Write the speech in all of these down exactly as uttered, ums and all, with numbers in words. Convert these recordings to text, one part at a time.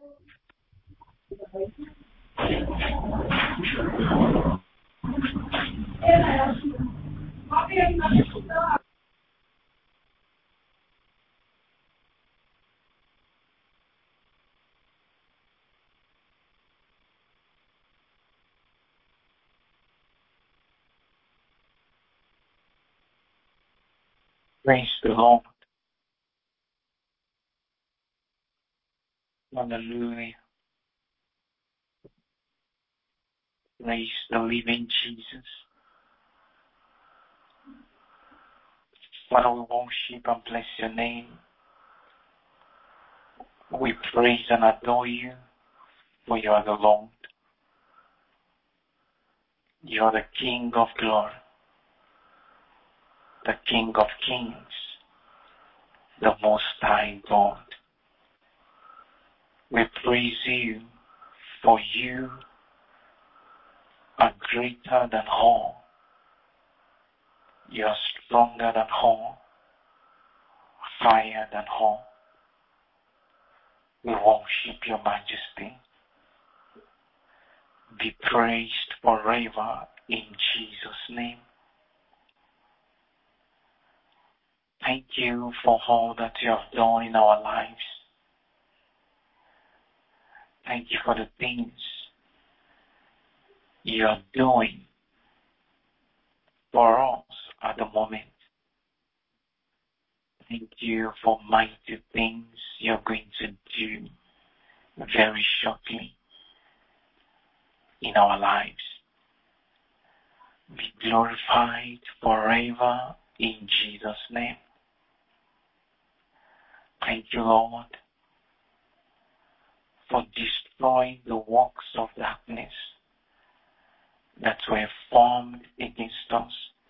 Praise the Lord. Hallelujah. Praise the living Jesus. Father, we worship and bless your name. We praise and adore you, for you are the Lord. You are the King of glory, the King of kings, the Most High God. We praise you, for you are greater than all. You are stronger than all, higher than all. We worship your majesty. Be praised forever in Jesus' name. Thank you for all that you have done in our lives. Thank you for the things you are doing for us at the moment. Thank you for mighty things you're going to do very shortly in our lives. Be glorified forever in Jesus' name. Thank you, Lord, for destroying the works of darkness that were formed against us.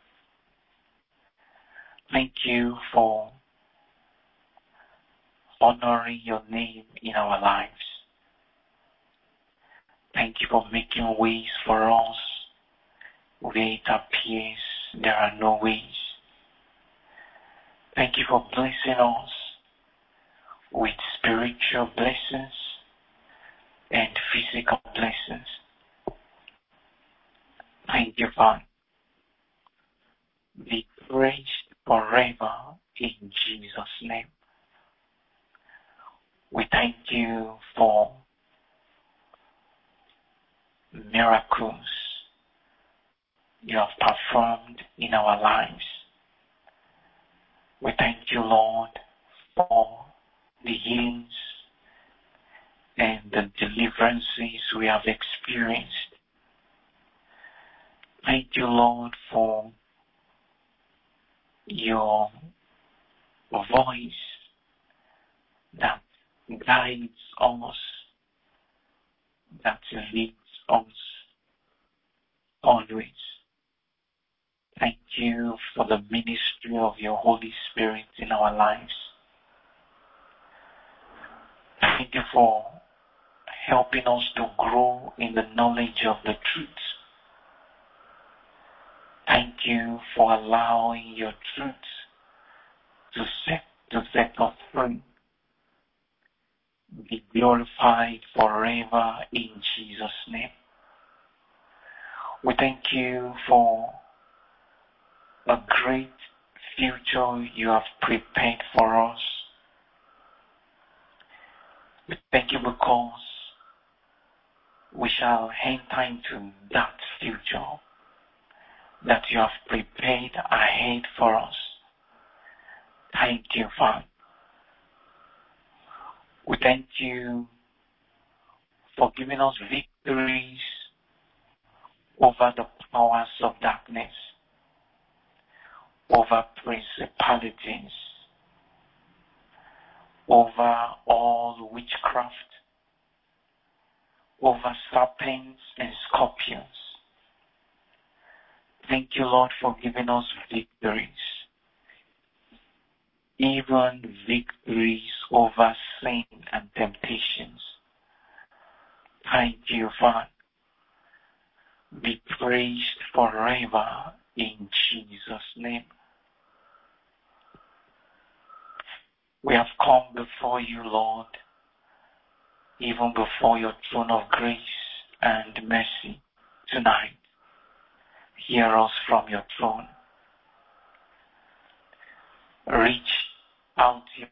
Thank you for honoring your name in our lives. Thank you for making ways for us where it appears there are no ways. Thank you for blessing us with spiritual blessings and physical blessings. Thank you, Father. Be praised forever in Jesus' name. We thank you for miracles you have performed in our lives. We thank you, Lord, for the healings and the deliverances we have experienced. Thank you, Lord, for your voice that guides us, that leads us always. Thank you for the ministry of your Holy Spirit in our lives. Thank you for helping us to grow in the knowledge of the truth. Thank you for allowing your truth to set, to set us free. Be glorified forever in Jesus' name. We thank you for a great future you have prepared for us. We thank you because we shall enter into that future that you have prepared ahead for us. Thank you, Father. We thank you for giving us victories over the powers of darkness, over principalities, over all witchcraft, over serpents and scorpions. Thank you, Lord, for giving us victories, even victories over sin and temptations. Thank you, Father. Be praised forever in Jesus' name. We have come before you, Lord, even before your throne of grace and mercy tonight. Hear us from your throne. Reach out your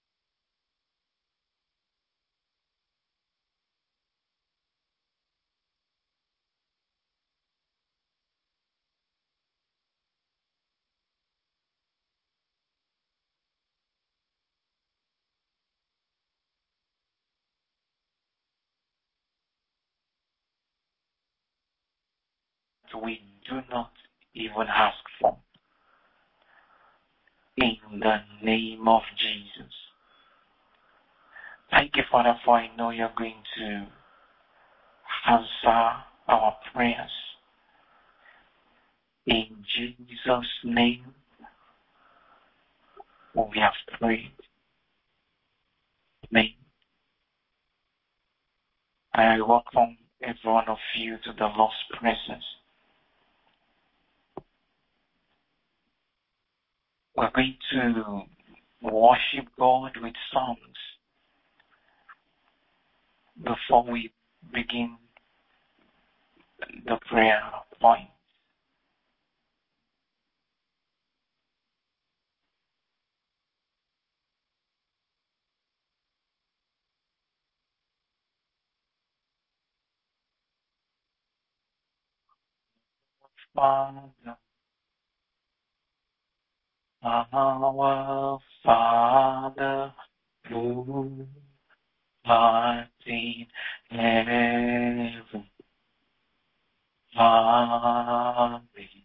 we do not even ask for. In the name of Jesus. Thank you, Father, for I know you're going to answer our prayers. In Jesus' name, we have prayed. Amen. I welcome every one of you to the Lord's presence. We're going to worship God with songs before we begin the prayer point. Father, our Father, who art in heaven, hallowed,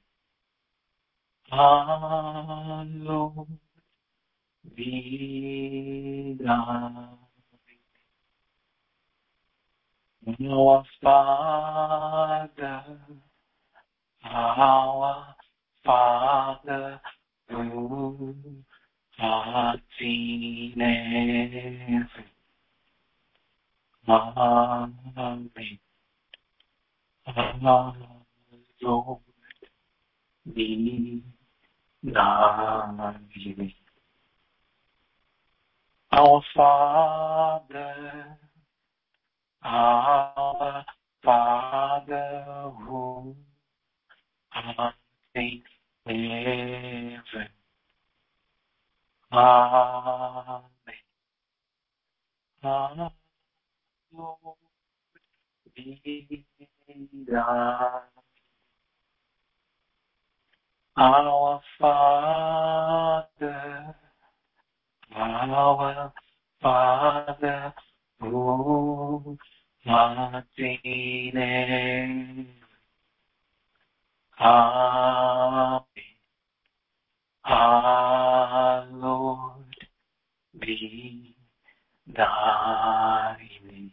hallowed be thy name. Our Father, our Father, who art in heaven, hallowed, hallowed be thy name. Our Father, our Father who art in heaven, hallowed, hallowed be thy. Our Father, our Father who art in heaven, hallowed, hallowed be thy name.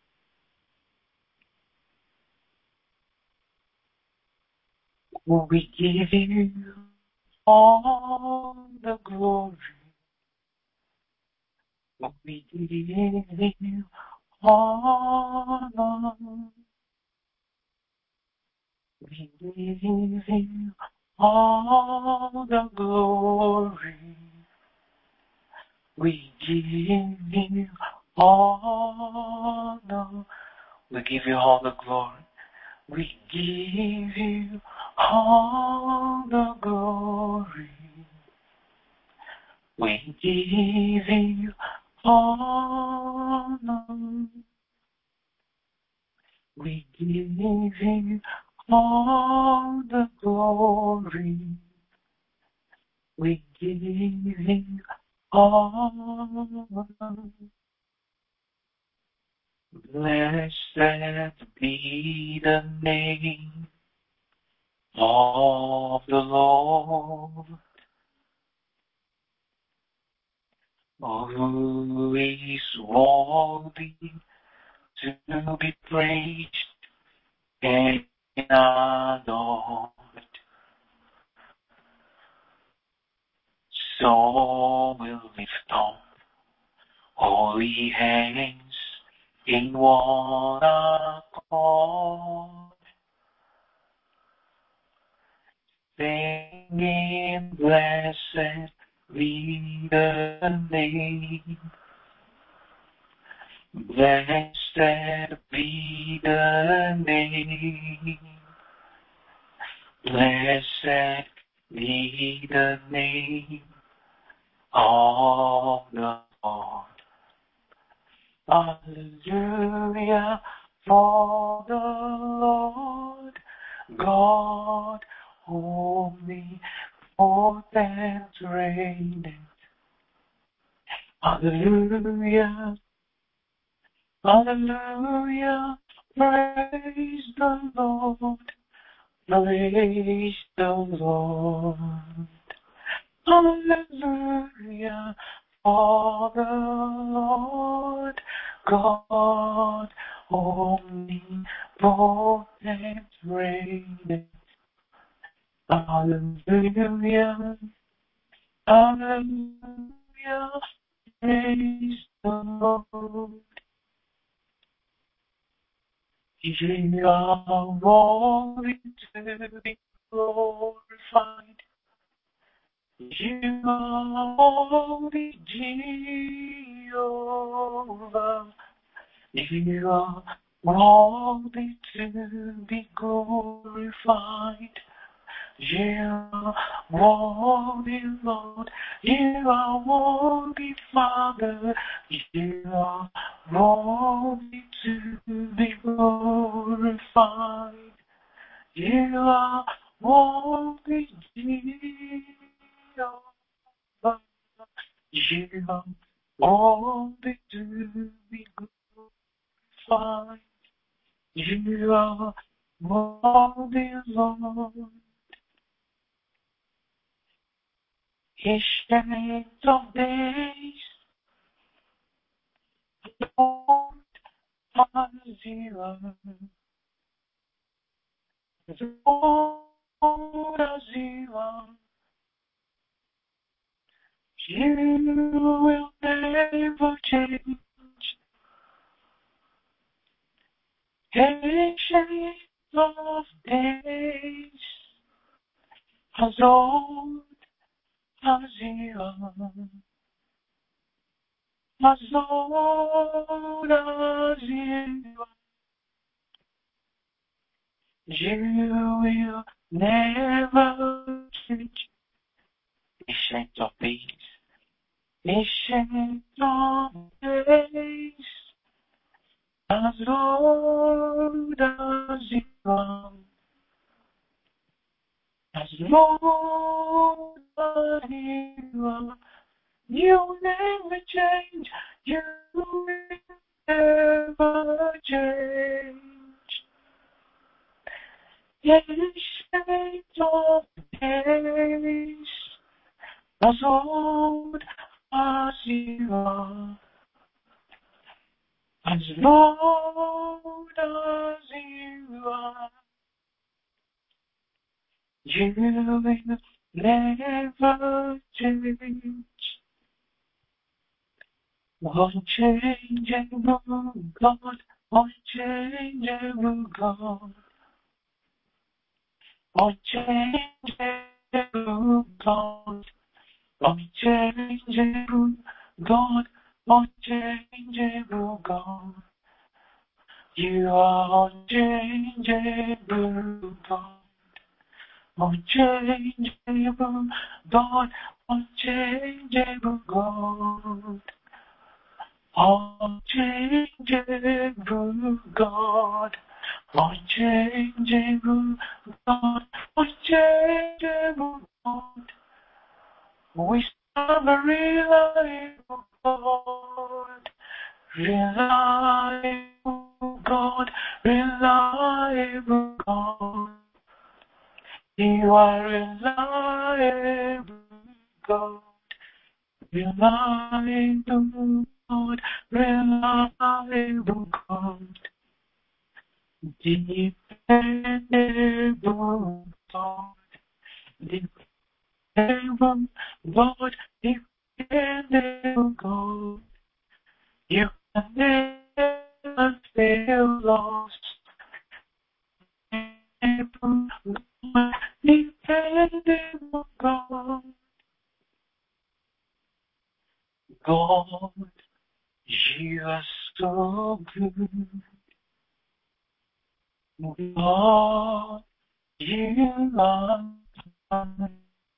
We give you all the glory. We give you honor. We give you all the glory. We give you honor. We give you all the glory. We give you all the glory. We give you honor. We give you all the glory. We give you honor. Blessed be the name of the Lord, who is worthy to be praised and adored. So we'll lift up holy hands in one accord, singing, blessed be the name, blessed Blessed be the name. Blessed be the name of the Lord. Hallelujah, for the Lord God omnipotent reigneth. Hallelujah, hallelujah, praise the Lord, praise the Lord. Hallelujah, for the Lord God omnipotent reigneth. Hallelujah, hallelujah, praise the Lord. You are worthy to be glorified. You are holy, Jehovah. You are worthy to be glorified. You are worthy, Lord. You are worthy, Father. You are worthy to be glorified. You are worthy, Jehovah. You are worthy to be glorified. You are worthy, Lord. Ancient of days, Lord, as you are. Lord, as you are. You will never change. Ancient of days, as old as you are. As old as you are. You will never change. Ancient of days, ancient of days, as old as you are, as old as you are, you will never change, you will never change. Ancient of days, as old as you are, as old as you are, you will never change. Unchangeable God, unchangeable God, unchangeable God. Unchangeable God, unchangeable God. You are unchangeable God. Unchangeable God, unchangeable God. Unchangeable God, unchangeable God, unchangeable God. We serve a reliable God, reliable God, reliable God. You are reliable God, reliable God, reliable God, dependable God, dependable God, dependable God. You can never fail us. Dependable God, God, you are so good. Lord, you are kind.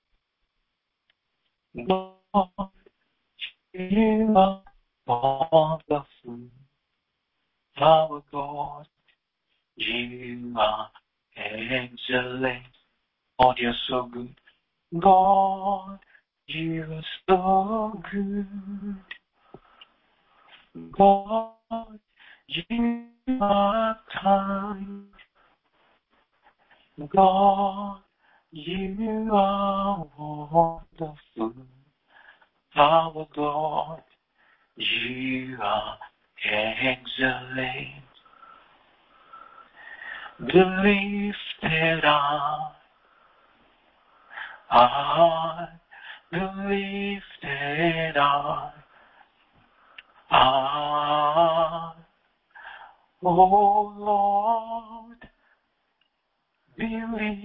Lord, you are wonderful. Our God, you are excellent. God, you're so good. God, you are so good. God, you are kind. God, you are wonderful. Our God, you are excellent. Be lifted up, I be lifted up, I, oh Lord, be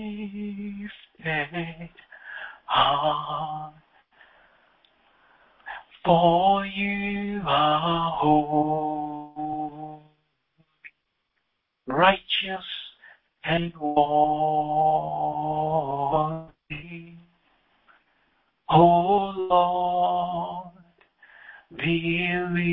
lifted up. For you are holy, righteous and worthy. O Lord, be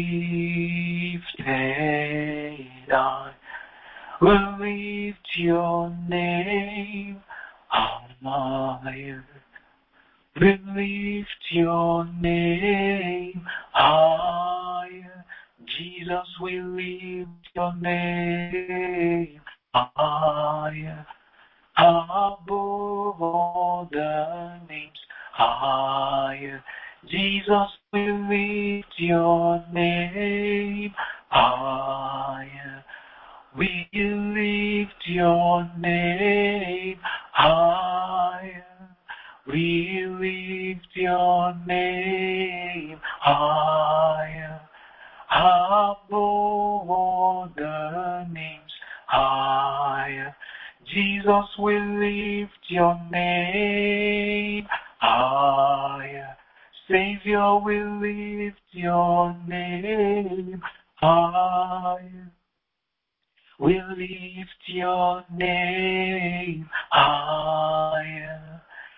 lifted up. We lift your name higher. We lift your name higher. Jesus, we lift your name higher. Above all the names higher. Jesus, we lift your name higher. We lift your name higher. We lift your name higher, above all the names higher. Jesus, we lift your name higher. Savior, we lift your name higher. We lift your name higher.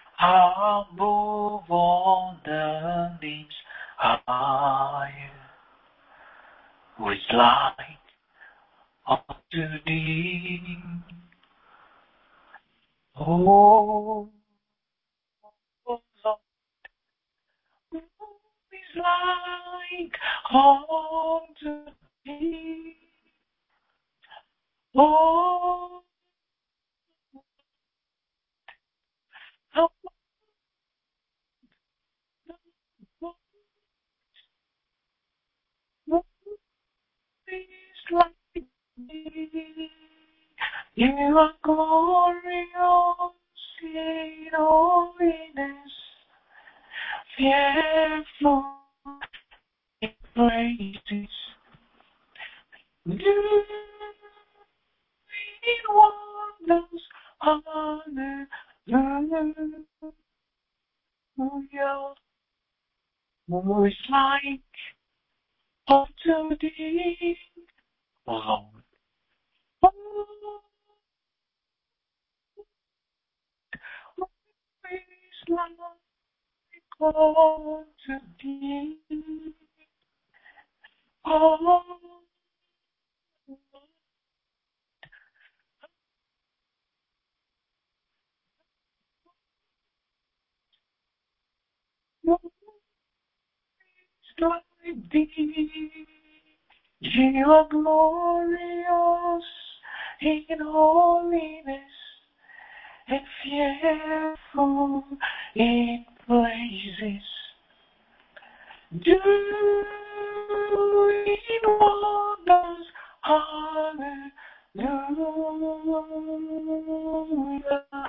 Above all the names higher, who is like unto thee? Oh, Lord, who is like unto thee? Oh, how who is like thee? You are glorious in holiness, fearful in praises, doing wonders. Hallelujah. Who is like unto thee, O Lord? Oh, who is like unto thee? Oh, who is like thee? You are glorious in holiness and fearful in praises, doing wonders. Hallelujah.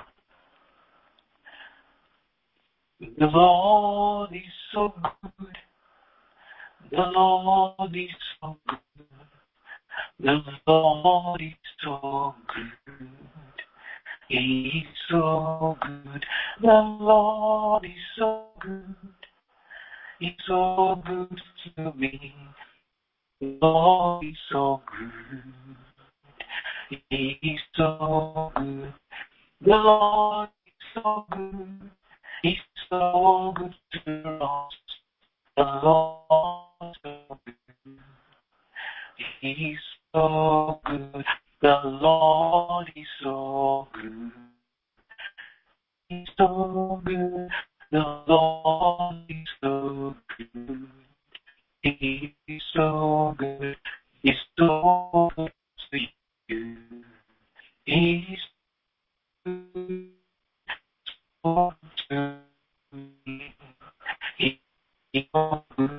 The Lord is so good. The Lord is so good. The Lord is so good. He is so good. The Lord is so good. He's so good to me. The Lord is so good. He is so good. The Lord is so good. He's so good to us. The Lord is so good. He's so good. The Lord is so good. He's so good. The Lord is so good. He is so good. He's so good to you. He's good to me. He is so good.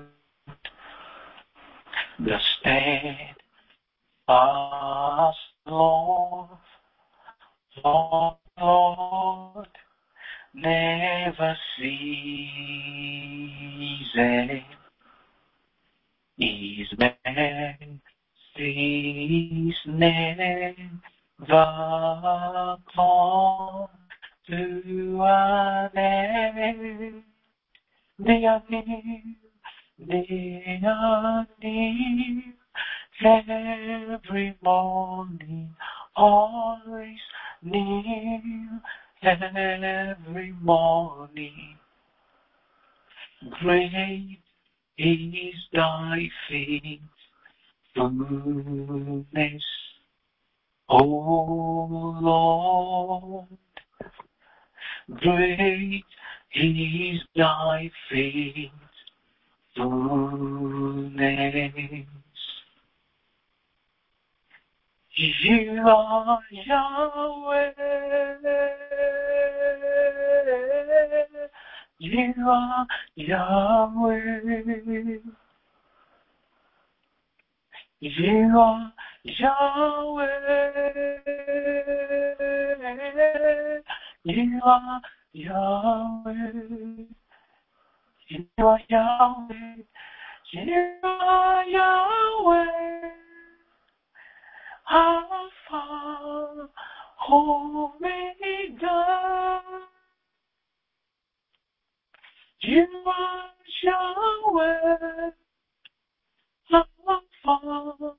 The steadfast love of the Lord never ceases. His mercies never come to an end. They are near, they are near, every morning, always near, every morning. Great is thy faithfulness, O Lord. Great is thy faithfulness. You are Yahweh. You are Yahweh. You are Yahweh. You are Yahweh. You are Yahweh. You are Yahweh. Alpha, Omega. You are Yahweh. Alpha,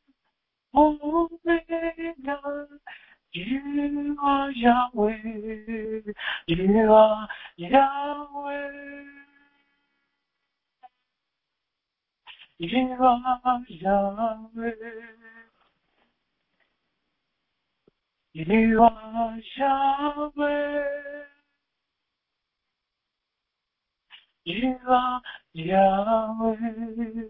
Omega. You are Yahweh. You are Yahweh. You are Yahweh. You are Yahweh. You are Yahweh.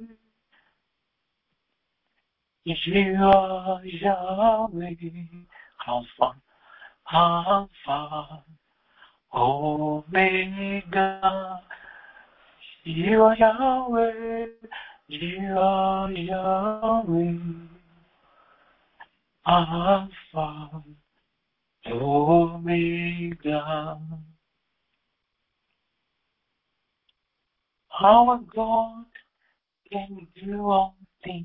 You are Yahweh. Alpha, Alpha, Omega. You are Yahweh. You are Yahweh. Alpha, Omega. Our God can do all things.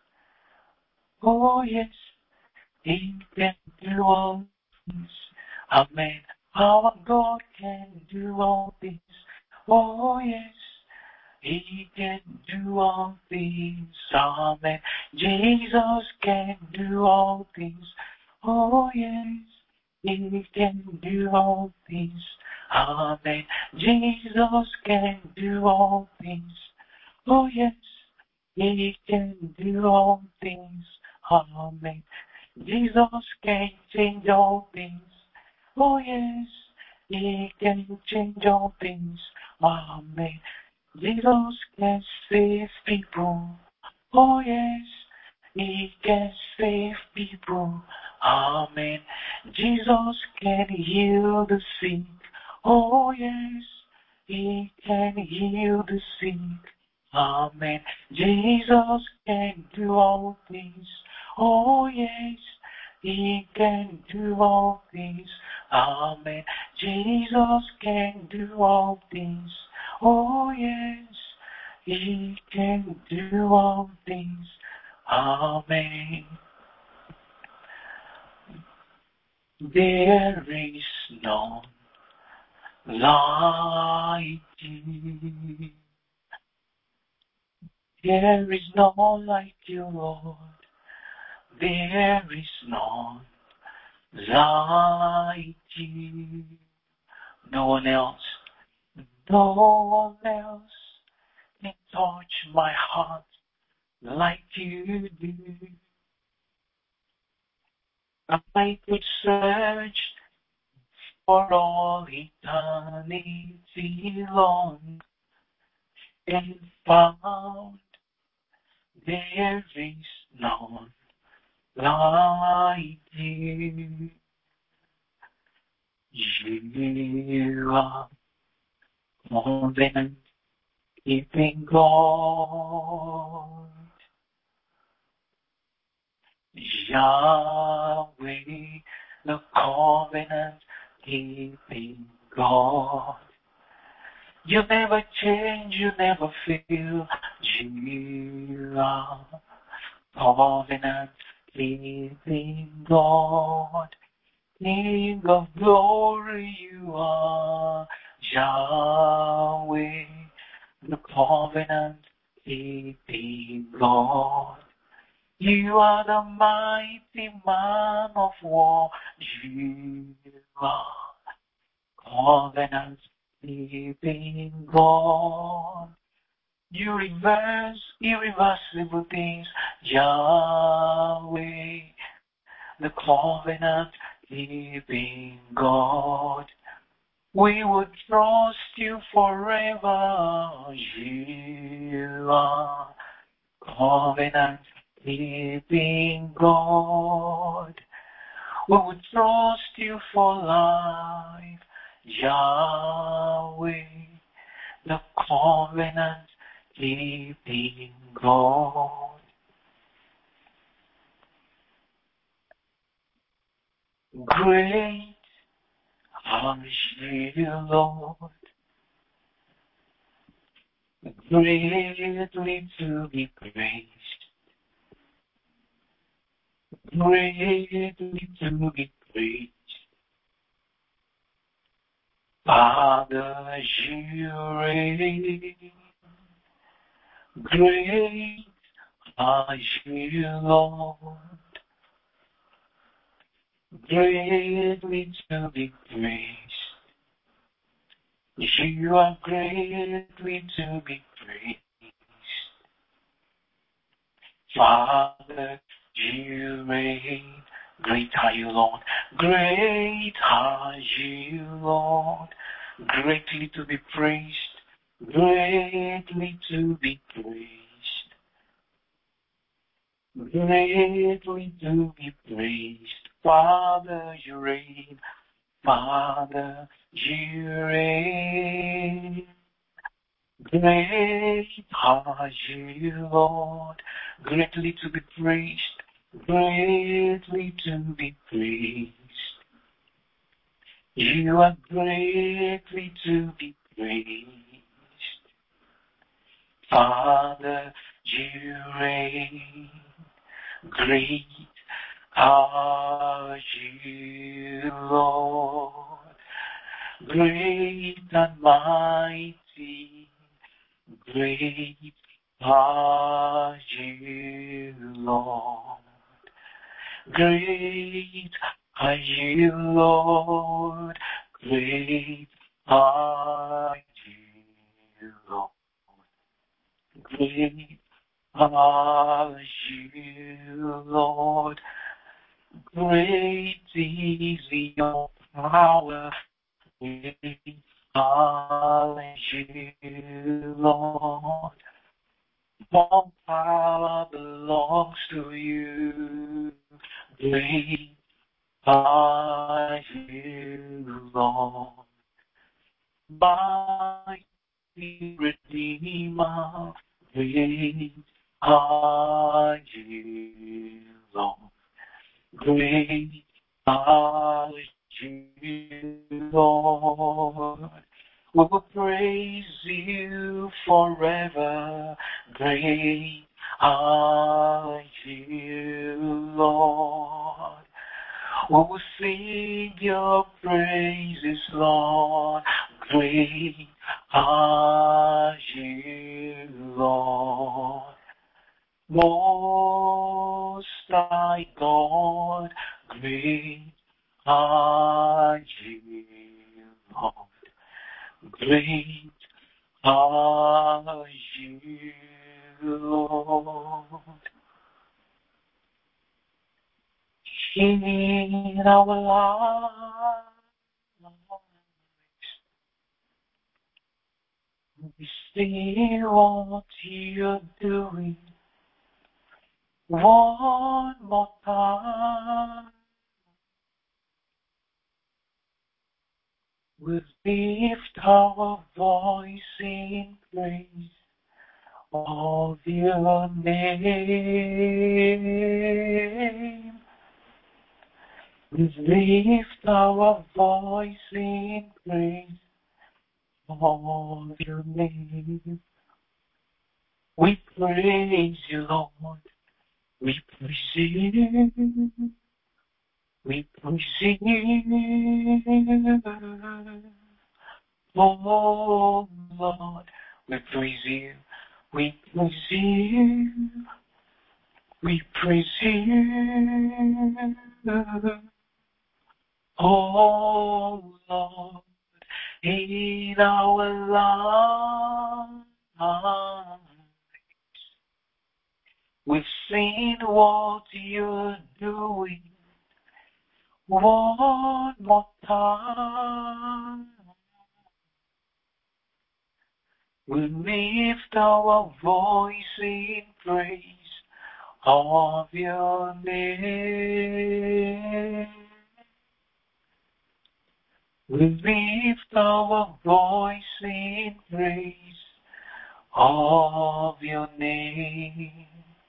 Oh yes, He can do all things. Amen. Our God can do all things. Oh yes, He can do all things. Amen. Jesus can do all things. Oh yes, He can do all things. Amen. Jesus can do all things. Oh yes, He can do all things. Amen. Jesus can change all things. Oh yes, He can change all things. Amen. Jesus can save people. Oh yes, He can save people. Amen. Jesus can heal the sick. Oh yes, He can heal the sick. Amen. Jesus can do all things. Oh yes, He can do all things. Amen. Jesus can do all things. Oh yes, He can do all things. Amen. There is none like You. There is none like you, Lord. There is none like you. No one else, no one else can touch my heart like you do. I could search for all eternity long and found there is none like you. You are covenant keeping God, Yahweh, the covenant keeping God. You never change, you never fail. You are covenant keeping God. King of glory, you are Yahweh, the covenant keeping God. You are the mighty man of war. You are covenant keeping God. You reverse irreversible things, Yahweh, the covenant keeping God. We would trust you forever. You are covenant keeping God. We would trust you for life, Yahweh, the covenant keeping God. Great are you, Lord, greatly to be praised, greatly to be praised. Father, you reign, great are you, Lord, greatly to be praised. You are greatly to be praised. Father, you reign. Great are you, Lord. Great are you, Lord. Greatly to be praised. Greatly to be praised. Greatly to be praised. Father, you reign. Father, you reign. Great are you, Lord, greatly to be praised, greatly to be praised. You are greatly to be praised. Father, you reign. Great are you, Lord, great and mighty. Great are you, Lord. Great are you, Lord. Great are you, Lord. Great are you, Lord. Great is your power. Great are you, Lord. All power belongs to you. Great are you, Lord. Mighty Redeemer. Great are you, Lord. Great are you, Lord. We will praise you forever. Great are you, Lord. We will sing your praises, Lord. Great are you, Lord. thy God, great are you, Lord. Great are you, Lord. In our lives, we see what you're doing. One more time, we lift our voice in praise of your name. We lift our voice in praise of your name. We praise you, Lord. We praise you. We praise you. Oh, Lord, we praise you. We praise you. We praise you. Oh, Lord, in our lives, we've seen what you're doing. One more time, we lift our voice in praise of your name. We lift our voice in praise of your name.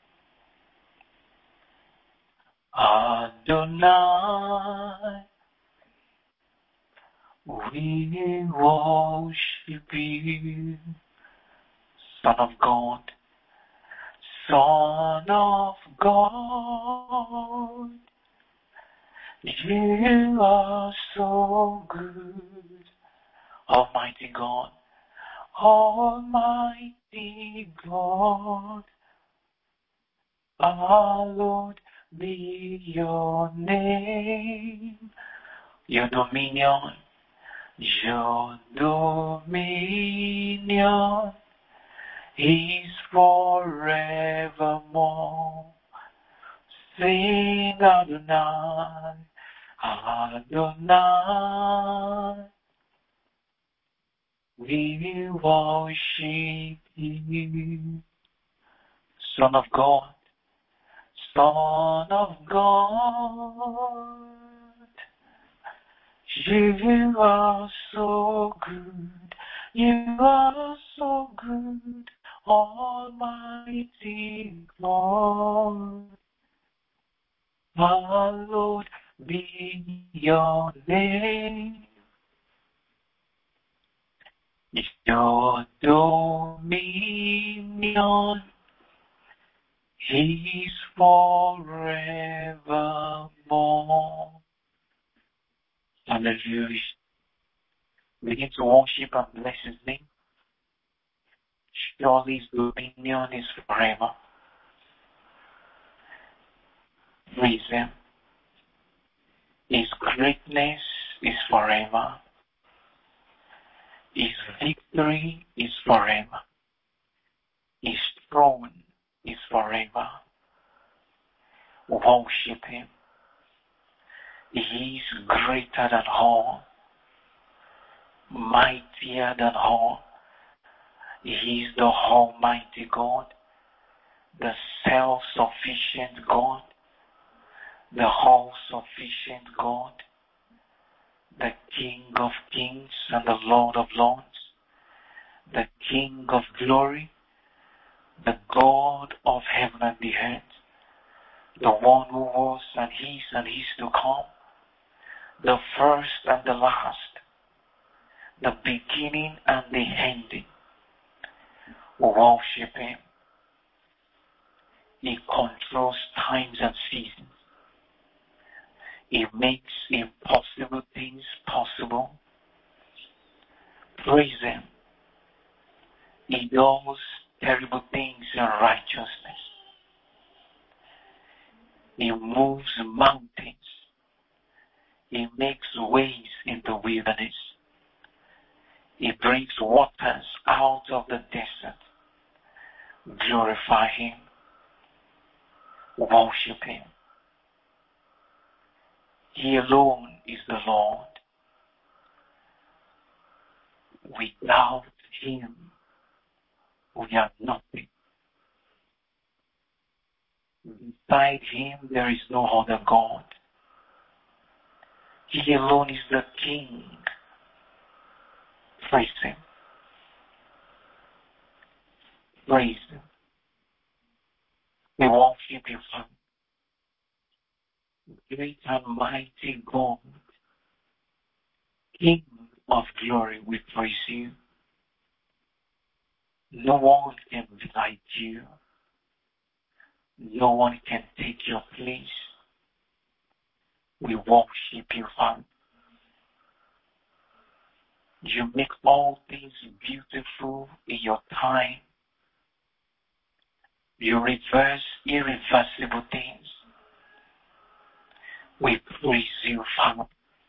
Adonai, we worship you. Son of God, Son of God, you are so good. Almighty God, Almighty God, our Lord, be your name. Your dominion, your dominion is forevermore. Sing Adonai, Adonai, we worship you. Son of God, Son of God, you are so good, you are so good, Almighty God. Hallowed be your name. Your dominion is forevermore. Hallelujah. Begin to worship and bless his name. Surely his dominion is forever. Praise him. His greatness is forever. His victory is forever. His throne is forever. Worship him. He is greater than all, mightier than all. He is the Almighty God, the self-sufficient God, the all-sufficient God, the King of kings and the Lord of lords, the King of glory, the God of heaven and the earth, the one who was and is and is to come, the first and the last, the beginning and the ending. Worship him. He controls times and seasons. He makes impossible things possible. Praise him. He does terrible things in righteousness. He moves mountains. He makes ways in the wilderness. He brings waters out of the desert. Glorify Him. Worship Him. He alone is the Lord. Without Him, we are nothing. Beside Him, there is no other God. He alone is the King. Praise Him. Praise Him. We worship You, Father. Great and mighty God, King of glory, we praise You. No one can be like You. No one can take Your place. We worship You, Father. You make all things beautiful in Your time. You reverse irreversible things. We praise You, Father.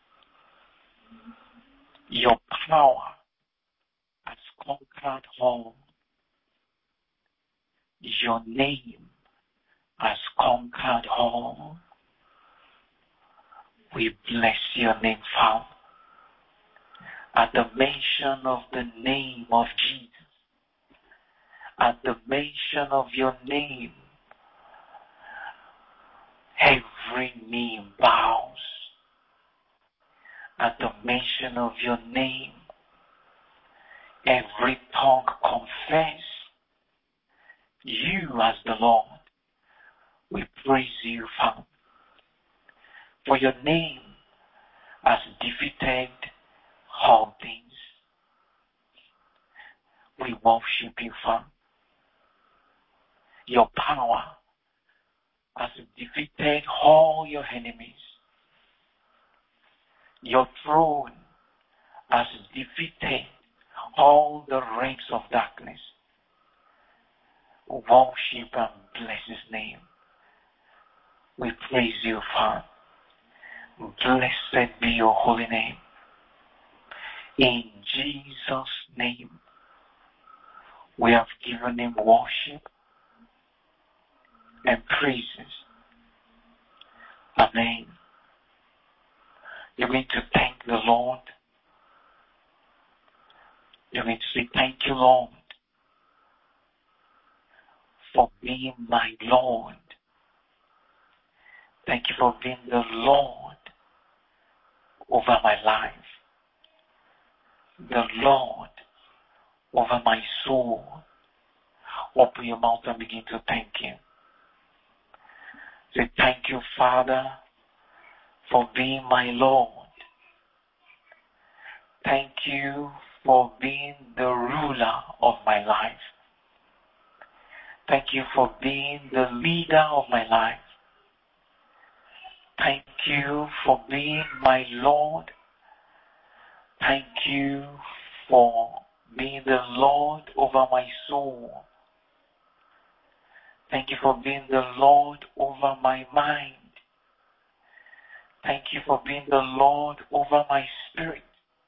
Your power has conquered all. Your name has conquered all. We bless Your name, Father. At the mention of the name of Jesus, at the mention of Your name, every knee bows. At the mention of Your name, every tongue confess You as the Lord. We praise You, Father. For Your name has defeated all things. We worship You, Father. Your power has defeated all Your enemies. Your throne has defeated all the reigns of darkness. Worship and bless His name. We praise You, Father. Blessed be Your holy name. In Jesus' name, we have given Him worship and praises. Amen. You're going to thank the Lord. You're going to say, thank You, Lord, for being my Lord. Thank You for being the Lord over my life. The Lord over my soul. Open your mouth and begin to thank Him. Say, thank You, Father, for being my Lord. Thank You for being the ruler of my life. Thank You for being the leader of my life. Thank You for being my Lord. Thank You for being the Lord over my soul. Thank You for being the Lord over my mind. Thank You for being the Lord over my spirit.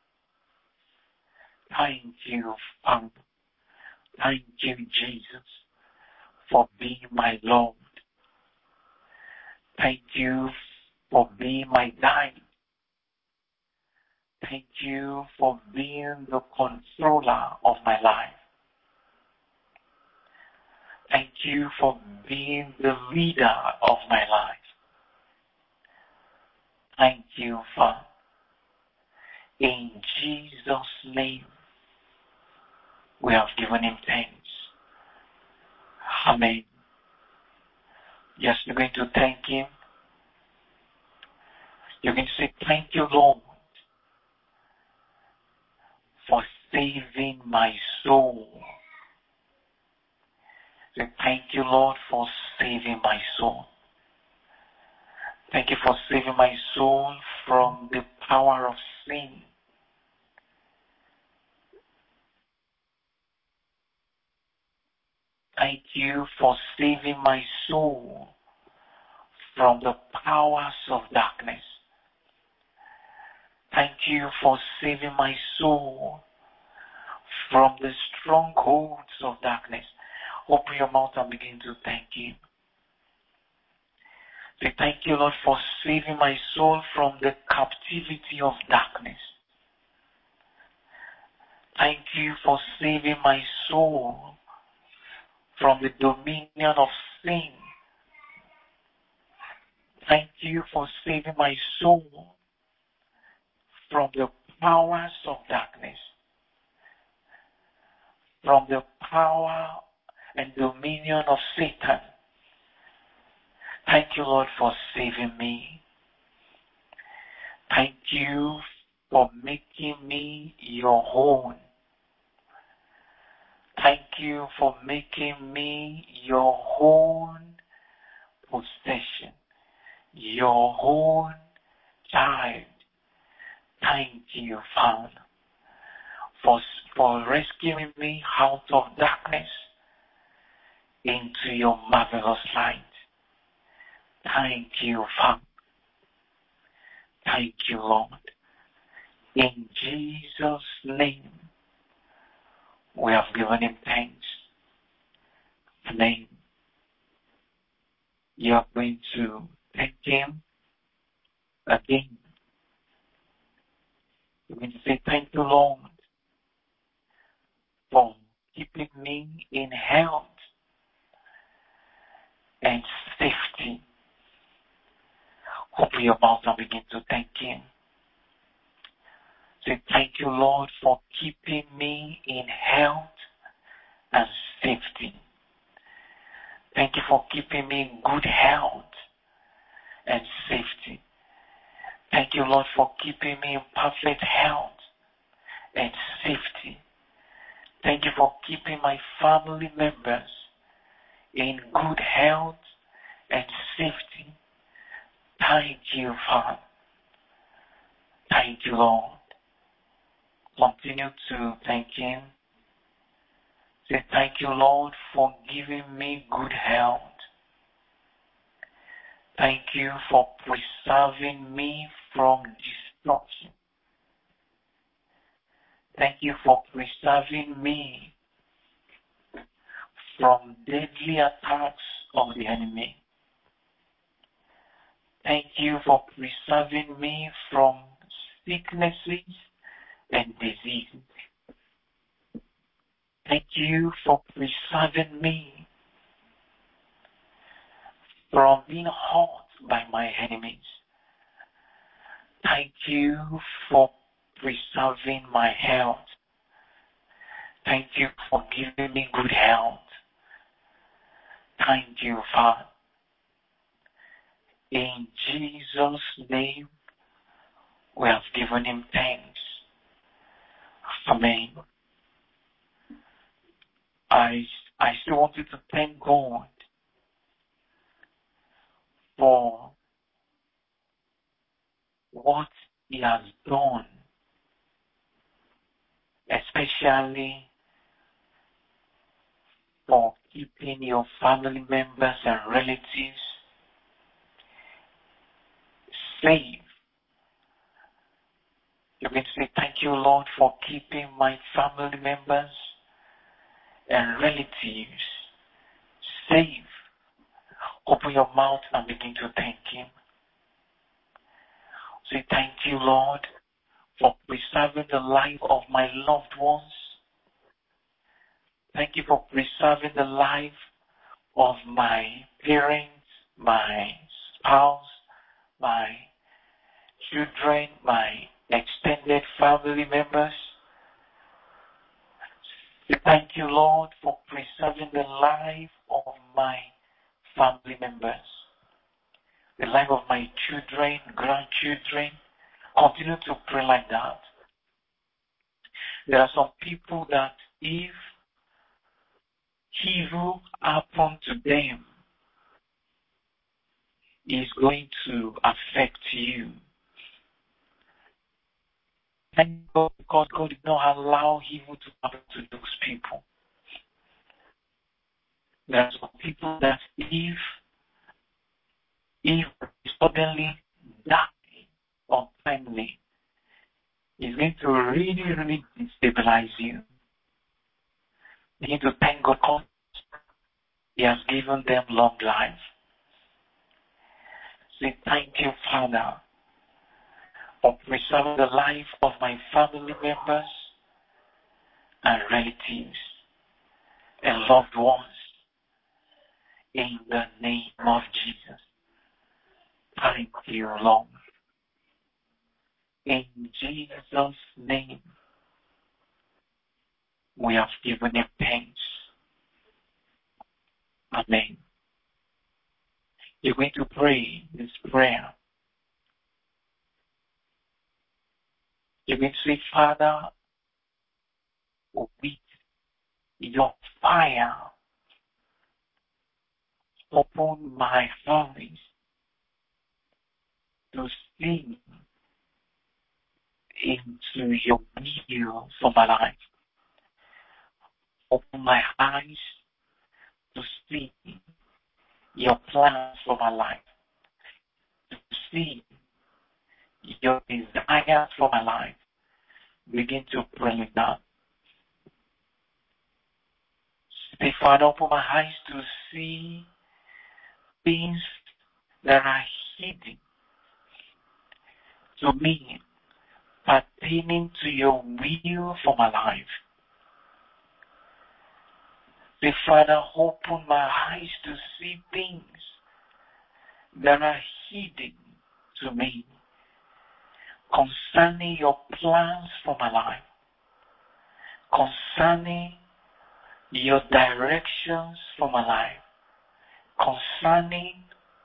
Thank You, Father. Thank You, Jesus, for being my Lord. Thank You for being my guide. Thank You for being the controller of my life. Thank You for being the leader of my life. Thank You, Father. In Jesus' name, we have given Him thanks. Amen. Yes, you're going to thank Him. You're going to say, thank You, Lord, for saving my soul. Say, thank You, Lord, for saving my soul. Thank You for saving my soul from the power of sin. Thank You for saving my soul from the powers of darkness. Thank you for saving my soul from the strongholds of darkness. Open your mouth and begin to thank Him. Say, thank you, Lord, for saving my soul from the captivity of darkness. Thank you for saving my soul from the dominion of sin. Thank you for saving my soul from the powers of darkness, from the power and dominion of Satan. Thank you, Lord, for saving me. Thank you for making me your own. Thank you for making me your own possession, your own child. Thank you, Father, for, for rescuing me out of darkness into your marvelous light. Thank you, Father. Thank you, Lord. In Jesus' name, we have given Him thanks. Name. You are going to thank Him again. You're going to say, thank you, Lord, for keeping me in health and safety. Open your mouth and begin to thank Him. Say, thank you, Lord, for keeping me in health and safety. Thank you for keeping me in good health and safety. Thank you, Lord, for keeping me in perfect health and safety. Thank you for keeping my family members in good health and safety. Thank you, Father. Thank you, Lord. Continue to thank Him. Say, thank you, Lord, for giving me good health. Thank you for preserving me from destruction. Thank you for preserving me from deadly attacks of the enemy. Thank you for preserving me from sicknesses and diseases. Thank you for preserving me from being hurt by my enemies. Thank you for preserving my health. Thank you for giving me good health. Thank you, Father. In Jesus' name, we have given Him thanks. Amen. I, I still wanted to thank God for what He has done, especially for keeping your family members and relatives safe. You can say, thank you, Lord, for keeping my family members and relatives safe. Open your mouth and begin to thank Him. Say, thank you, Lord, for preserving the life of my loved ones. Thank you for preserving the life of my parents, my spouse, my children, my extended family members. Thank you, Lord, for preserving the life of my family members, the life of my children, grandchildren. Continue to pray like that. There are some people that if evil happened to them, is going to affect you. Thank God, because God did not allow evil to happen to those people. There are some people that if if you suddenly die untimely, it's going to really, really destabilize you. Begin to thank God because He has given them long life. Say, thank you, Father, for preserving the life of my family members and relatives and loved ones in the name of Jesus. Thank you, Lord. In Jesus' name, we have given you thanks. Amen. You're going to pray this prayer. You're going to say, Father, with your fire, open my eyes to see into your will for my life. Open my eyes to see your plans for my life, to see your desires for my life. Begin to pray now. Say, Father, open my eyes to see things that are hidden to me, pertaining to your will for my life. Say, Father, open my eyes to see things that are hidden to me concerning your plans for my life, concerning your directions for my life, concerning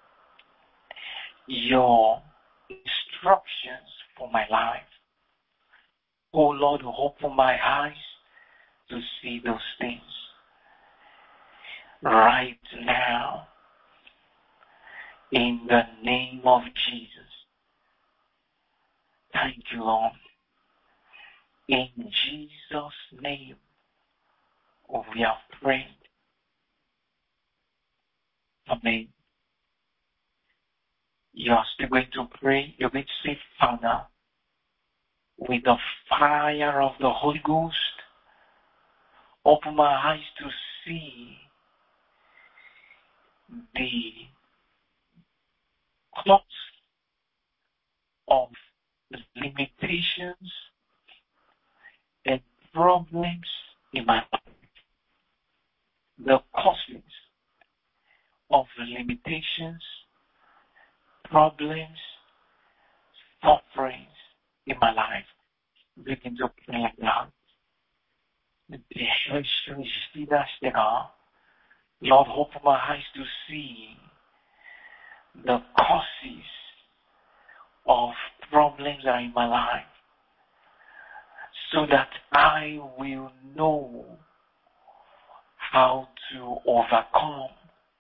your instructions for my life. Oh Lord, open my eyes to see those things right now in the name of Jesus. Thank you, Lord. In Jesus' name, we have prayed. Amen. You are still going to pray. You're going to say, Father, with the fire of the Holy Ghost, open my eyes to see the cause of the limitations and problems in my life. The causes of the limitations, problems, sufferings in my life. Begin to pray like that. Lord, open my eyes to see the causes of problems that are in my life, so that I will know how to overcome,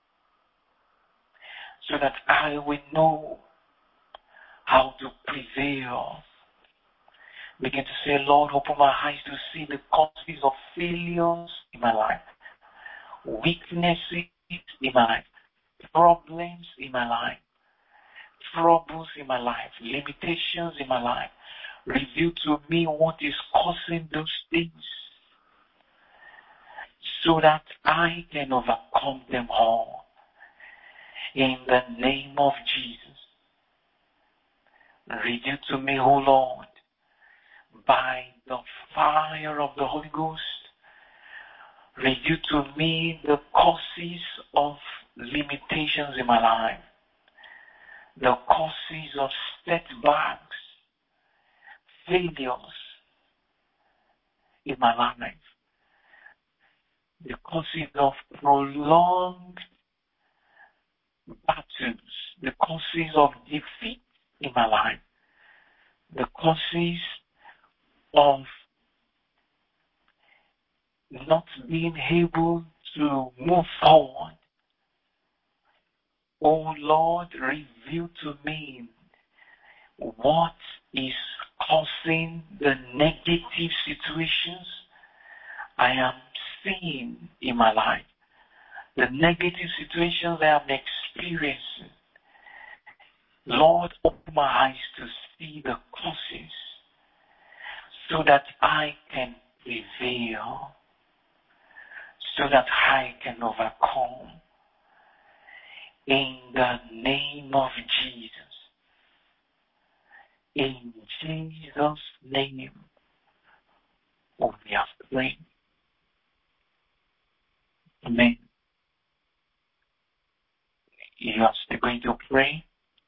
so that I will know how to prevail. Begin to say, Lord, open my eyes to see the causes of failures in my life, weaknesses in my life, problems in my life, troubles in my life, limitations in my life. Reveal to me what is causing those things, so that I can overcome them all. In the name of Jesus. Reveal to me, O Lord, by the fire of the Holy Ghost, reveal to me the causes of limitations in my life, the causes of setbacks, failures in my life, the causes of prolonged battles, the causes of defeat in my life, the causes of not being able to move forward. Oh Lord, reveal to me what is causing the negative situations I am seeing in my life, the negative situations I am experiencing. Lord, open my eyes to see the causes so that I can prevail, so that I can overcome. In the name of Jesus. In Jesus' name, we have prayed. Amen. You are still going to pray.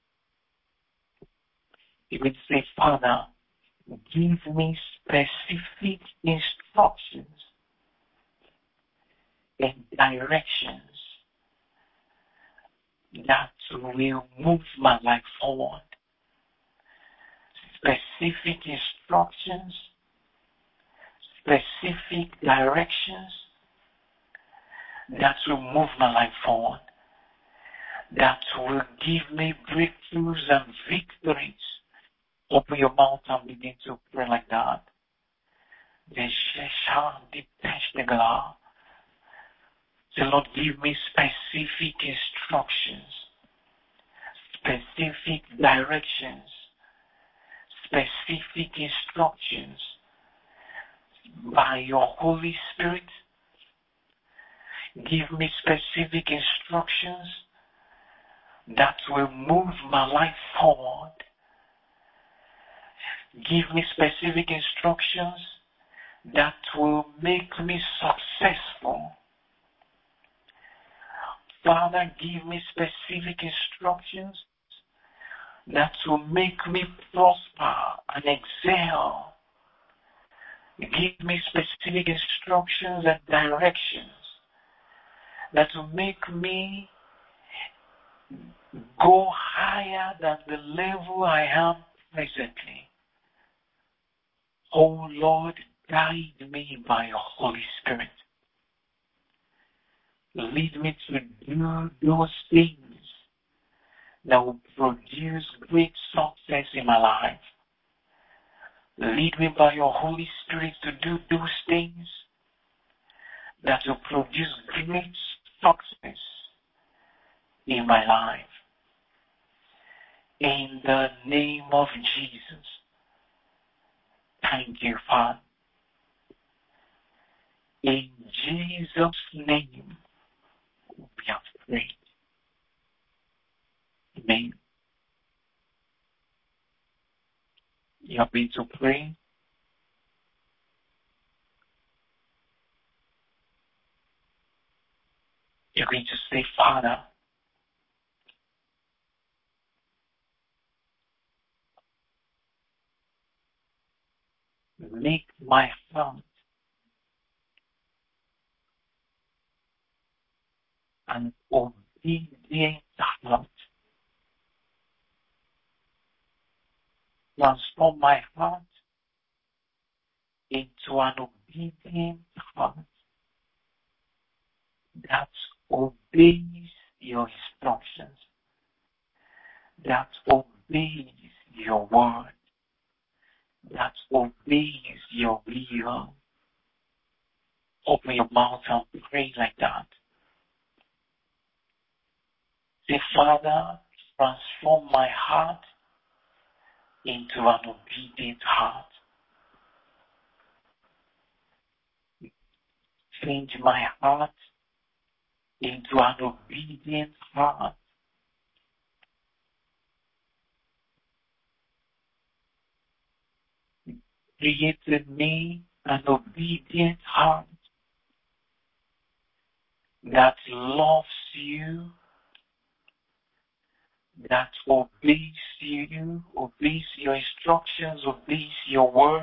You will say, Father, give me specific instructions and directions that will move my life forward. Specific instructions, specific directions that will move my life forward, that will give me breakthroughs and victories. Open your mouth and begin to pray like that. The Lord, give me specific instructions, specific directions, specific instructions by your Holy Spirit. Give me specific instructions that will move my life forward. Give me specific instructions that will make me successful. Father, give me specific instructions that will make me prosper and excel. Give me specific instructions and directions that will make me go higher than the level I am presently. Oh Lord, guide me by your Holy Spirit. Lead me to do those things that will produce great success in my life. Lead me by your Holy Spirit to do those things that will produce great success in my life. In the name of Jesus. Thank you, Father. In Jesus' name, we have prayed. Amen. You are going to pray. You're going to say, Father, make my heart an obedient heart. Transform my heart into an obedient heart that obeys your instructions, that obeys your word, that obeys your will. Open your mouth and pray like that. Say, Father, transform my heart into an obedient heart. Change my heart into an obedient heart. Create in me an obedient heart that loves you, that obeys you, obeys your instructions, obeys your word.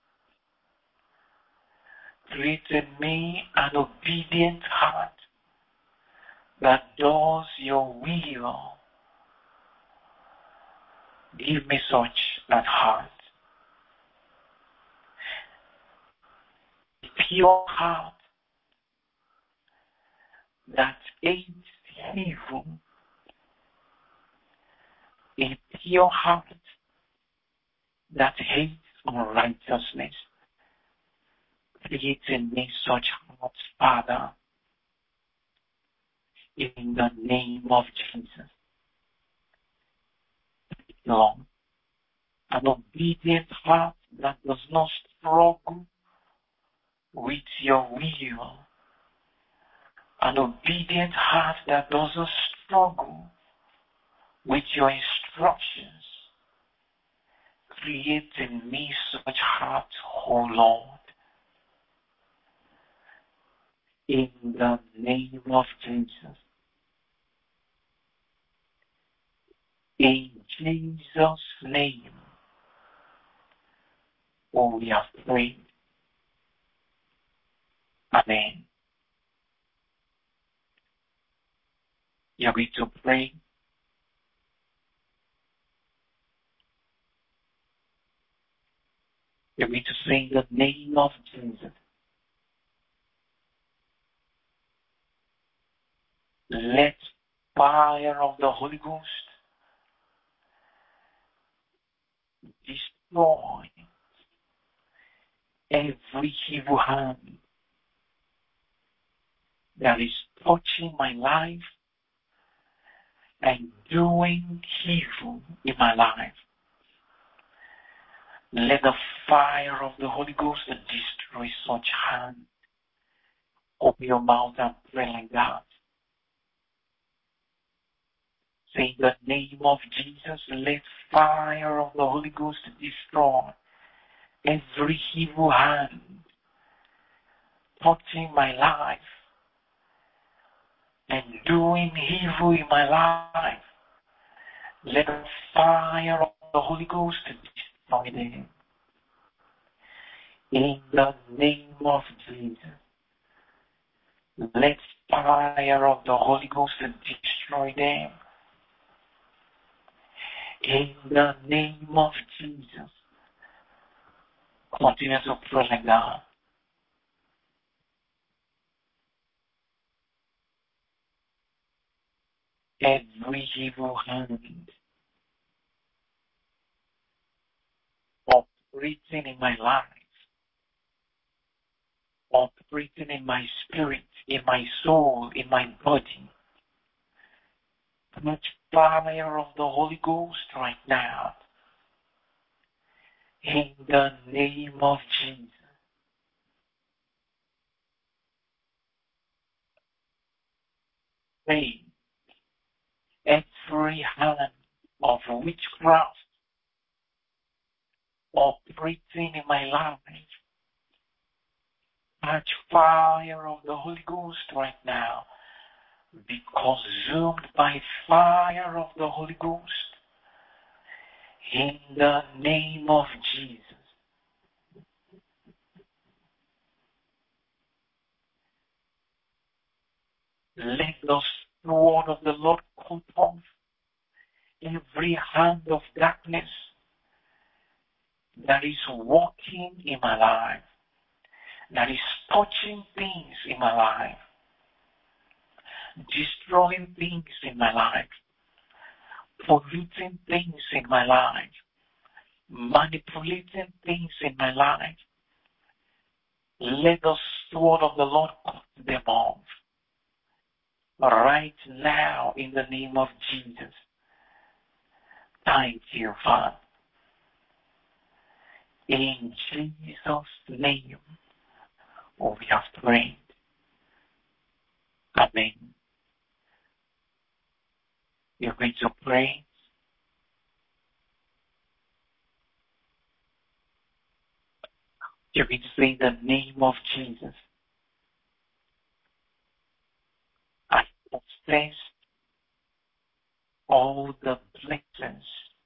Create in me an obedient heart that does your will. Give me such a heart. A pure heart that hates evil. A pure heart that hates unrighteousness. Create in me such hearts, Father, in the name of Jesus. Lord. An obedient heart that does not struggle with your will. An obedient heart that doesn't struggle with your instructions. Create in me such heart, O Lord. In the name of Jesus. In Jesus' name. Oh, we have prayed. Amen. You're going to pray. You're going to say the name of Jesus. Let fire of the Holy Ghost destroy every evil hand that is touching my life and doing evil in my life. Let the fire of the Holy Ghost destroy such hand. Open your mouth and pray like that. Say in the name of Jesus, let fire of the Holy Ghost destroy every evil hand touching my life and doing evil in my life. Let the fire of the Holy Ghost destroy them. In the name of Jesus, let fire of the Holy Ghost destroy them. In the name of Jesus. Continue to pray like that. Every evil hand operating in my life, operating in my spirit, in my soul, in my body, much fire of the Holy Ghost right now. In the name of Jesus. Pray. Every hand of witchcraft operating in my life, much fire of the Holy Ghost right now. Be consumed by fire of the Holy Ghost. In the name of Jesus. Let the sword of the Lord cut off every hand of darkness that is working in my life, that is touching things in my life, destroying things in my life, polluting things in my life, manipulating things in my life. Let the sword of the Lord cut them off. Right now, in the name of Jesus. Thank you, Father. In Jesus' name, we have prayed. Amen. You're going to pray. You're going to say the name of Jesus. I possess all the blessings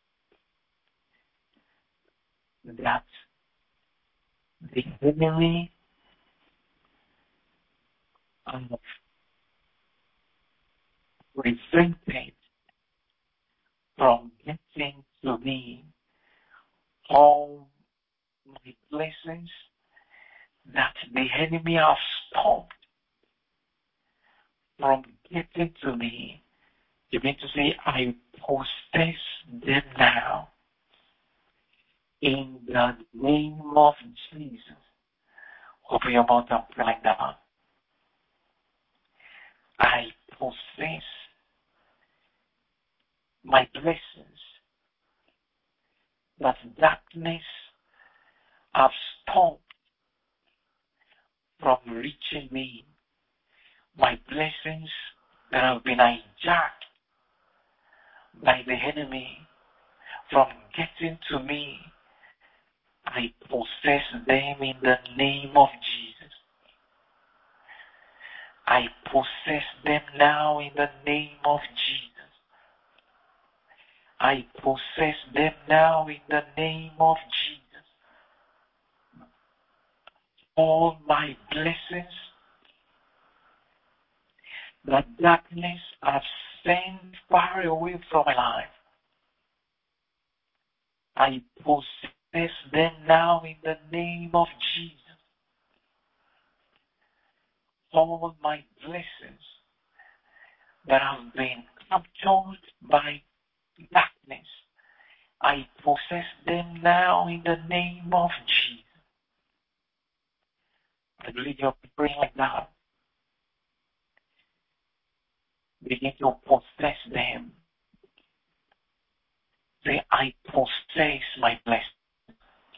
that the enemy has prevented from getting to me. All my blessings that the enemy has stopped from getting to me. You mean to say, I possess them now. In the name of Jesus. Open your mouth and pray like that. I possess my blessings darkness have stopped from reaching me, my blessings that have been hijacked by the enemy from getting to me, I possess them in the name of Jesus. I possess them now in the name of Jesus. I possess them now in the name of Jesus. All my blessings that darkness has sent far away from my life, I possess them now in the name of Jesus. All my blessings that have been captured by darkness, I possess them now in the name of Jesus. I believe you're praying like that. Begin to possess them. Say, I possess my blessings.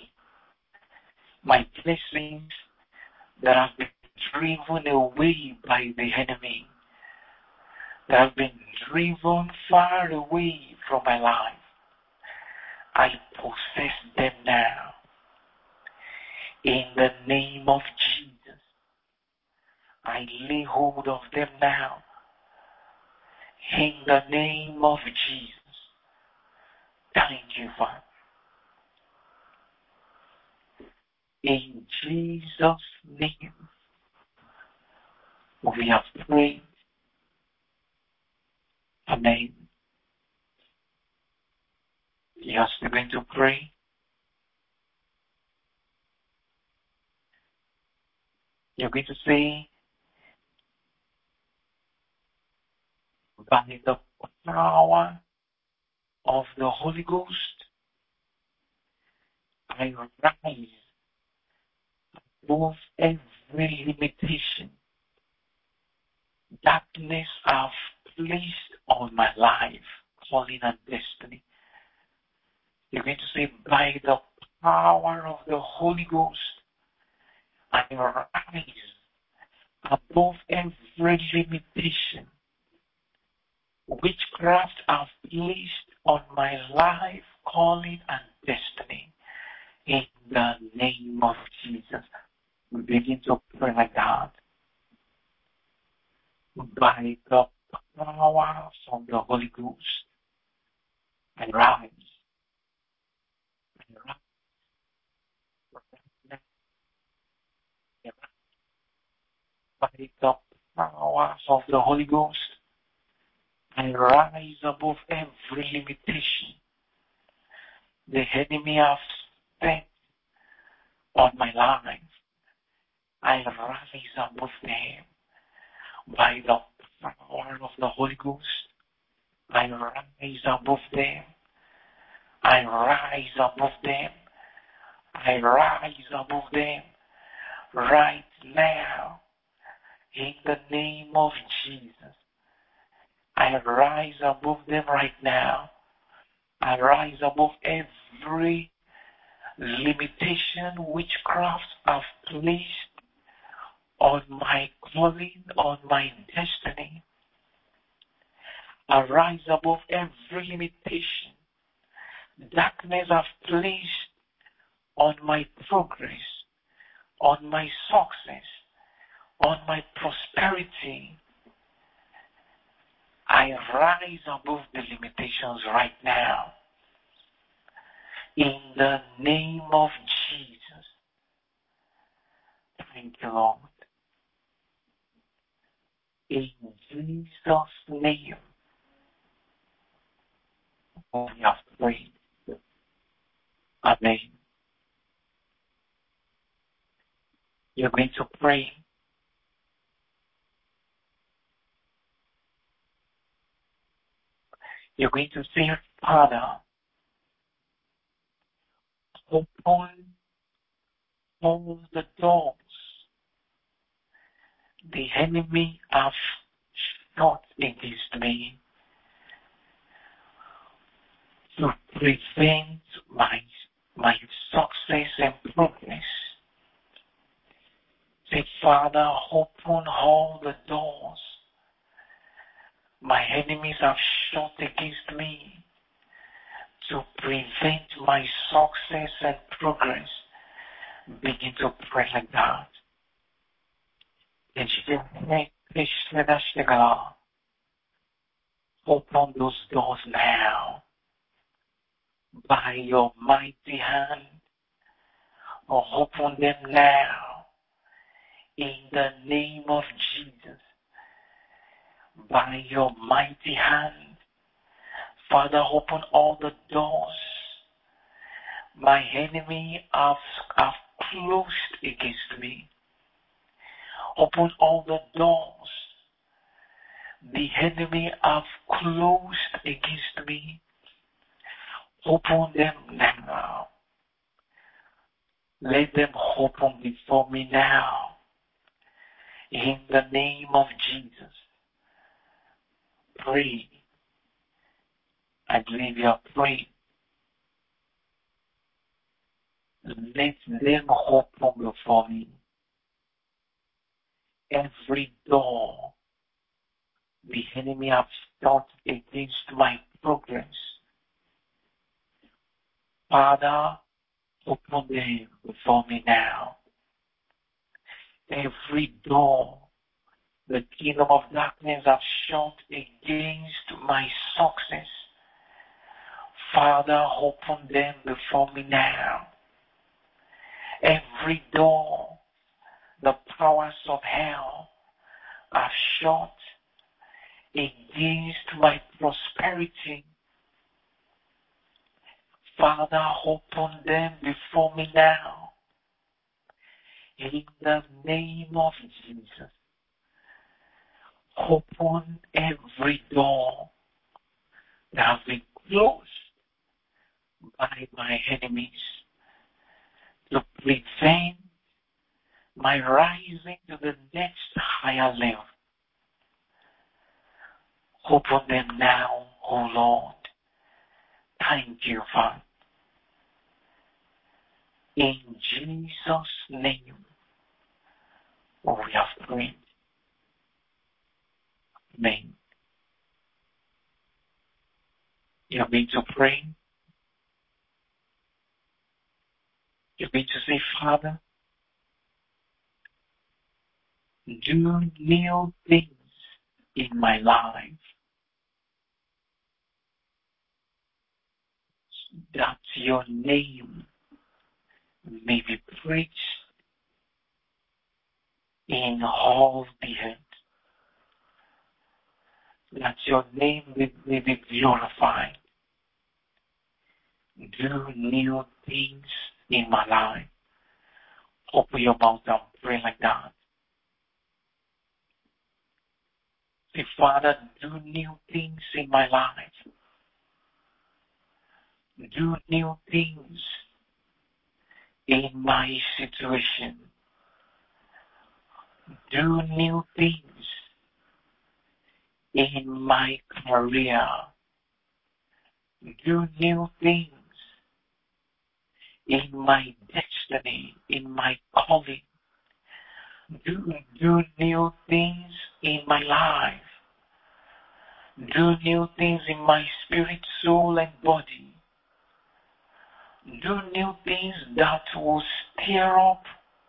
My blessings that have been driven away by the enemy, that have been driven far away from my life, I possess them now. In the name of Jesus, I lay hold of them now. In the name of Jesus. Thank you, Father. In Jesus' name, we have prayed. Amen. You are still going to pray. You're going to say, by the power of the Holy Ghost, I rise above every limitation darkness have placed on my life, calling and destiny. You're going to say, by the power of the Holy Ghost, I rise above every limitation witchcraft have placed on my life, calling and destiny. In the name of Jesus, we begin to pray like that. By the power of the Holy Ghost, I rise. I rise. By the power of the Holy Ghost, I rise above every limitation the enemy has set on my life. I rise above them. By the power of the Holy Ghost, I rise above them. I rise above them. I rise above them right now. In the name of Jesus, I rise above them right now. I rise above every limitation witchcraft have placed on my calling, on my destiny. I rise above every limitation darkness have placed on my progress, on my success, on my prosperity. I rise above the limitations right now. In the name of Jesus. Thank you, Lord. In Jesus' name, we have prayed. Amen. You're going to pray. You're going to say, Father, open all the doors the enemy have shut against me to prevent my my success and progress. Say, Father, open all the doors my enemies have shut against me to prevent my success and progress. Begin to pray like that. And open those doors now by your mighty hand, or open them now in the name of Jesus. By your mighty hand, Father, open all the doors my enemy have, have closed against me. Open all the doors the enemy have closed against me. Open them now. Let them open before me now. In the name of Jesus. Pray. I believe you are praying. Let them open before me. Every door the enemy has shut against my progress, Father, open them before me now. Every door the kingdom of darkness has shut against my success, Father, open them before me now. Every door the powers of hell have shut against my prosperity, Father, open them before me now. In the name of Jesus, open every door that has been closed by my enemies to prevent my rising to the next higher level. Open them now, O Lord. Thank you, Father. In Jesus' name, we have prayed. Amen. You're going to pray. You're going to say, Father, do new things in my life, that your name may be preached in all the earth, that your name may be glorified. Do new things in my life. Open your mouth and pray like that. Say, Father, do new things in my life. Do new things in my situation. Do new things in my career. Do new things in my destiny, in my calling. Do, do new things in my life. Do new things in my spirit, soul, and body. Do new things that will stir up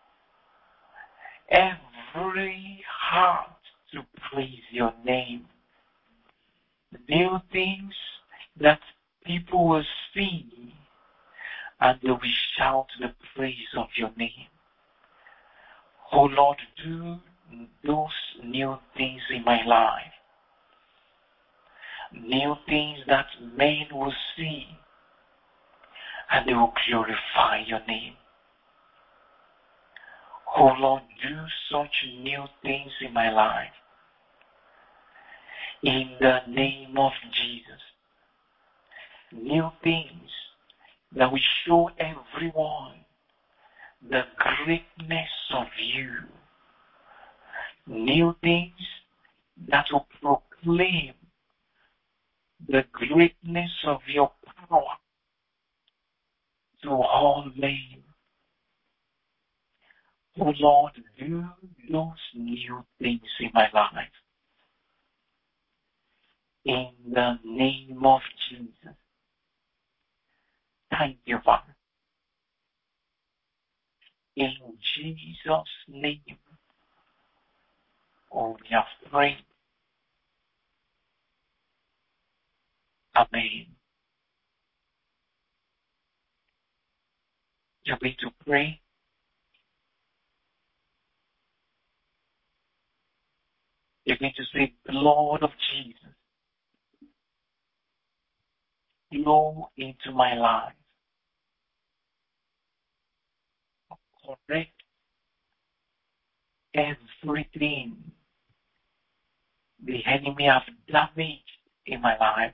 every heart to praise your name. New things that people will see and they will shout the praise of your name. Oh Lord, do those new things in my life. New things that men will see and they will glorify your name. Oh Lord, do such new things in my life. In the name of Jesus. New things that will show everyone the greatness of you. New things that will proclaim the greatness of your power to Amen. Oh Lord, do those new things in my life. In the name of Jesus. Thank you, Father. In Jesus' name, oh, we have prayed. Amen. You're going to pray. You're going to say, Blood of Jesus, flow into my life. Correct everything the enemy has damaged in my life.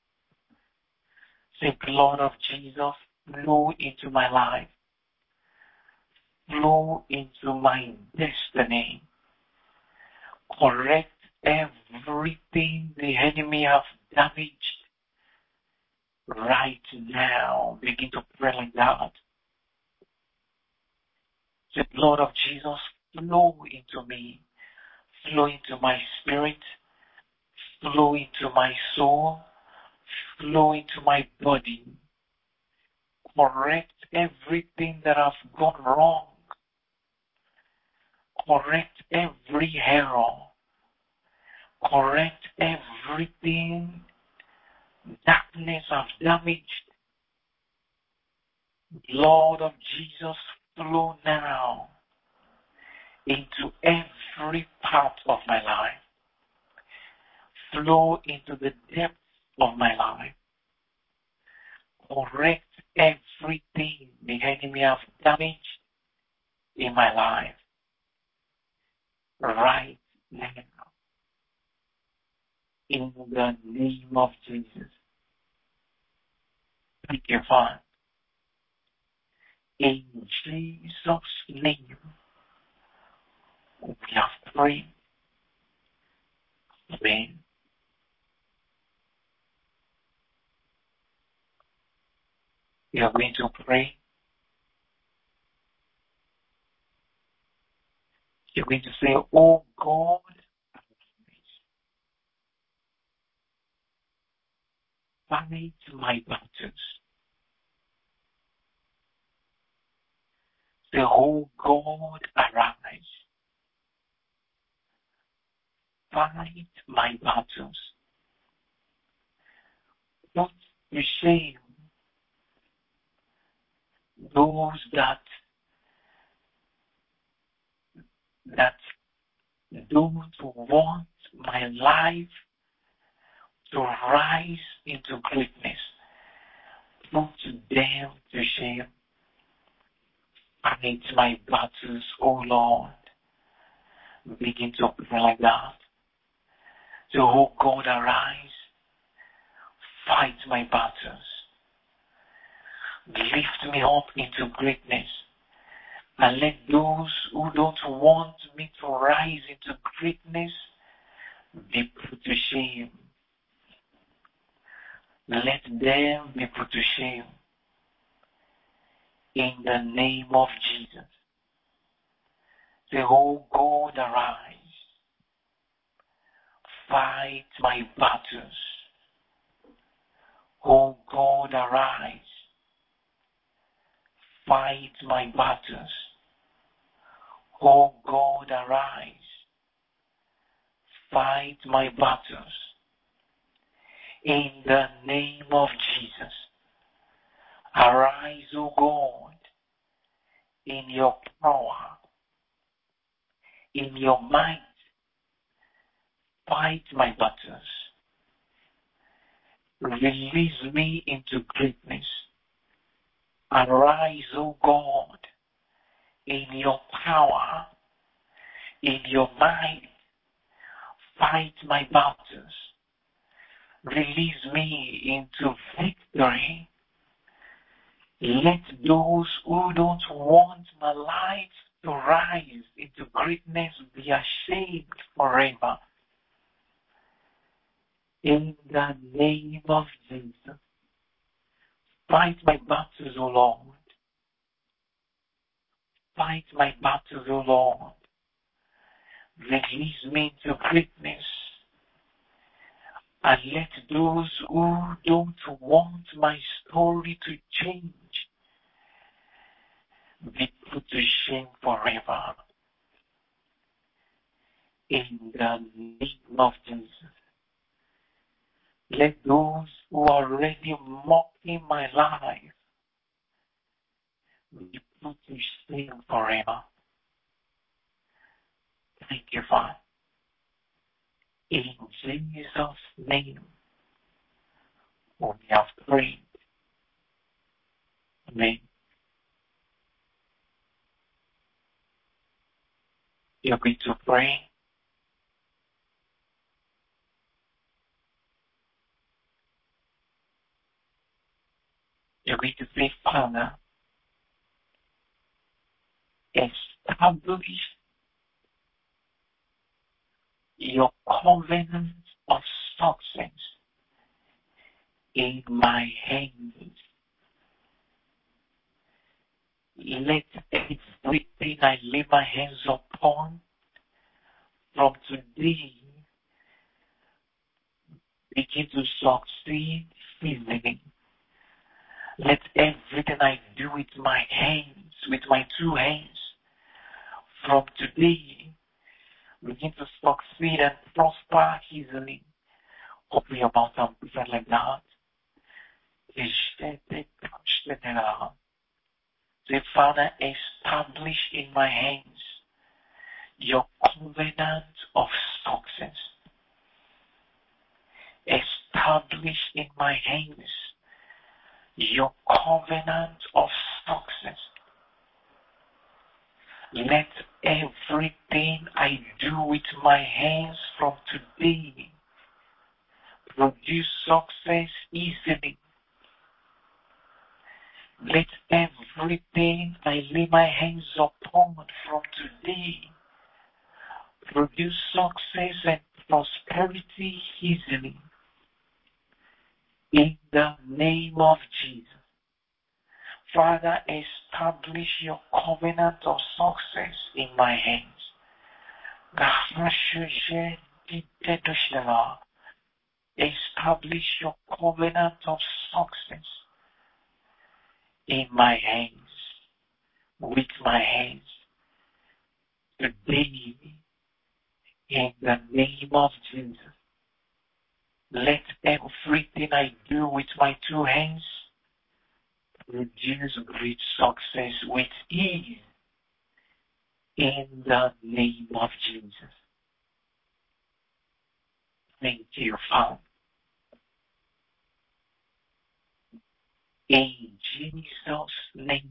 Say, Blood of Jesus, flow into my life. Flow into my destiny. Correct everything the enemy has damaged right now. Begin to pray like that. The blood of Jesus flow into me, flow into my spirit, flow into my soul, flow into my body. Correct everything that has gone wrong. Correct every error. Correct everything darkness has damaged. Blood of Jesus, flow now into every part of my life. Flow into the depths of my life. Correct everything the enemy has damaged in my life right now. In the name of Jesus. Thank you, Father. In Jesus' name, we have prayed. Amen. We are going to pray. You're going to say, Oh God, fight my battles. Say, Oh God, arise. Fight my battles. Put to shame those that that don't want my life to rise into greatness. Put them to shame. Fight my battles, O Lord. Begin to pray like that. So, oh God, arise. Fight my battles. Lift me up into greatness. And let those who don't want me to rise into greatness be put to shame. Let them be put to shame. In the name of Jesus. Say, oh God, arise. Fight my battles. Oh God, arise. Fight my battles. Oh God, arise. Fight my battles. In the name of Jesus. Arise, O God, in your power, in your might. Fight my battles. Release me into greatness. Arise, O God, in your power, in your might. Fight my battles. Release me into victory. Let those who don't want my life to rise into greatness be ashamed forever. In the name of Jesus. Fight my battles, O Lord. fight my battles, O Lord. Release me into greatness. And let those who don't want my story to change be put to shame forever. In the name of Jesus. Let those who are already mocking my life be put to shame forever. Thank you, Father. In Jesus' name, we have prayed. Amen. You're going to pray. You're going to say, Father, establish your covenant of success in my hands. Let everything I lay my hands upon from today begin to succeed easily. Let everything I do with my hands, with my two hands, from today begin to succeed and prosper easily. Open your mouth and pray like that. Say, Father, establish in my hands your covenant of success. Establish in my hands your covenant of success. Let everything I do with my hands from today produce success easily. Let everything I lay my hands upon from today produce success and prosperity easily. In the name of Jesus. Father, establish your covenant of success in my hands. Establish your covenant of success in my hands, with my hands, today, in the name of Jesus. Let everything I do with my two hands produce great success with ease, in the name of Jesus. Thank you, Father. In Jesus' name,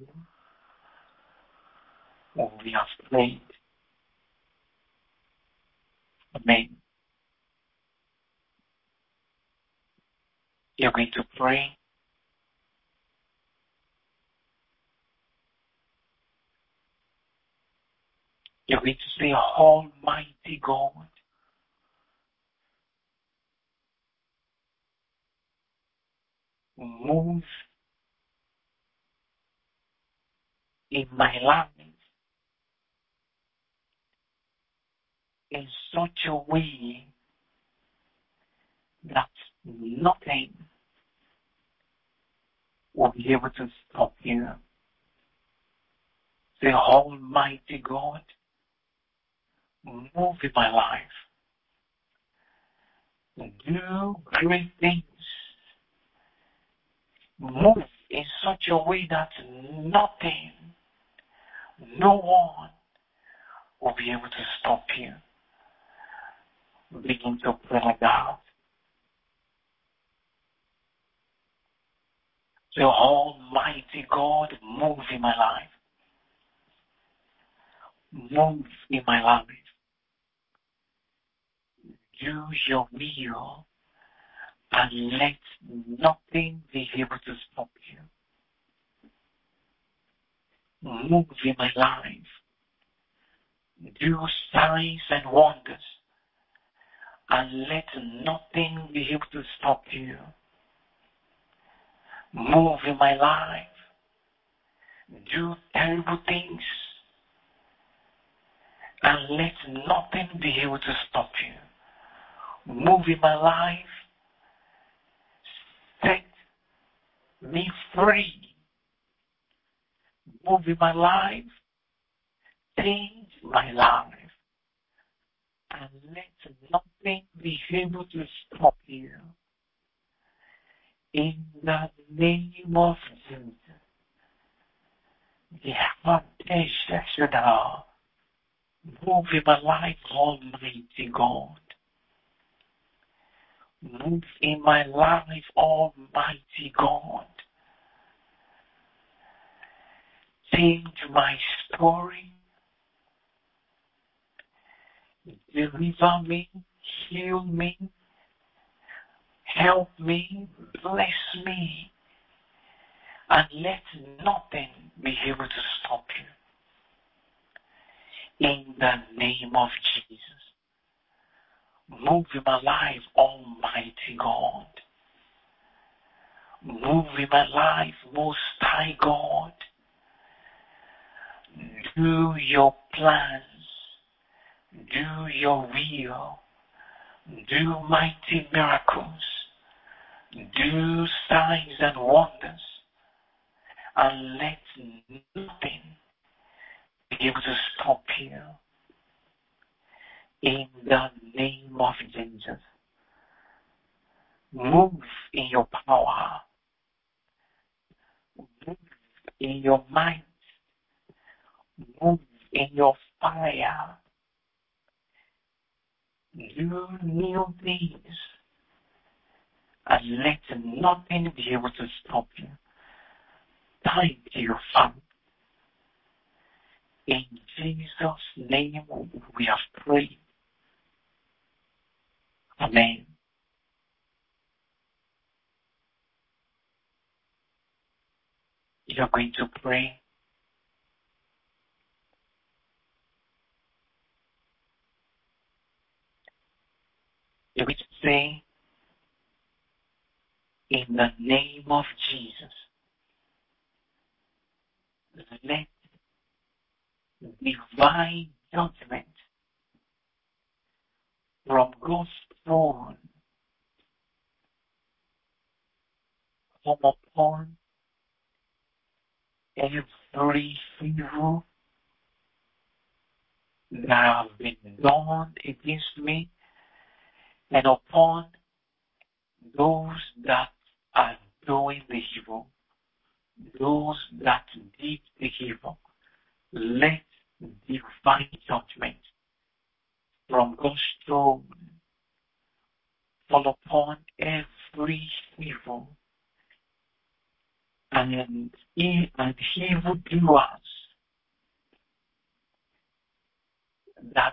we have prayed. Amen. You're going to pray. You're going to say, Almighty God, move in my life in such a way that nothing will be able to stop you. Say, Almighty God, move in my life. Do great things. Move in such a way that nothing, no one will be able to stop you. Begin to pray like that. Say, Almighty God, move in my life. Move in my life. Do your will and let nothing be able to stop you. Move in my life. Do signs and wonders and let nothing be able to stop you. Move in my life. Do terrible things And let nothing be able to stop you. Move in my life. Set me free. Move in my life. Change my life. And let nothing be able to stop you. In the name of Jesus. The Hadeshashada. Move in my life, Almighty God. Move in my life, Almighty God. Change my story. Deliver me, heal me, help me, bless me, and let nothing be able to stop you. In the name of Jesus. Move in my life, Almighty God. Move in my life, Most High God. Do your plans. Do your will. Do mighty miracles. Do signs and wonders. And let nothing be able to stop you. In the name of Jesus. Move in your power. Move in your mind. Move in your fire. Do new things. And let nothing be able to stop you. Thank you, Father. In Jesus' name we have prayed. Amen. You're going to pray. You're going to say, in the name of Jesus, let divine judgment from God's throne come upon every evil that has been done against me and upon those that are doing the evil, those that did the evil. Let divine judgment from God's throne fall upon every evil and, and evil doers that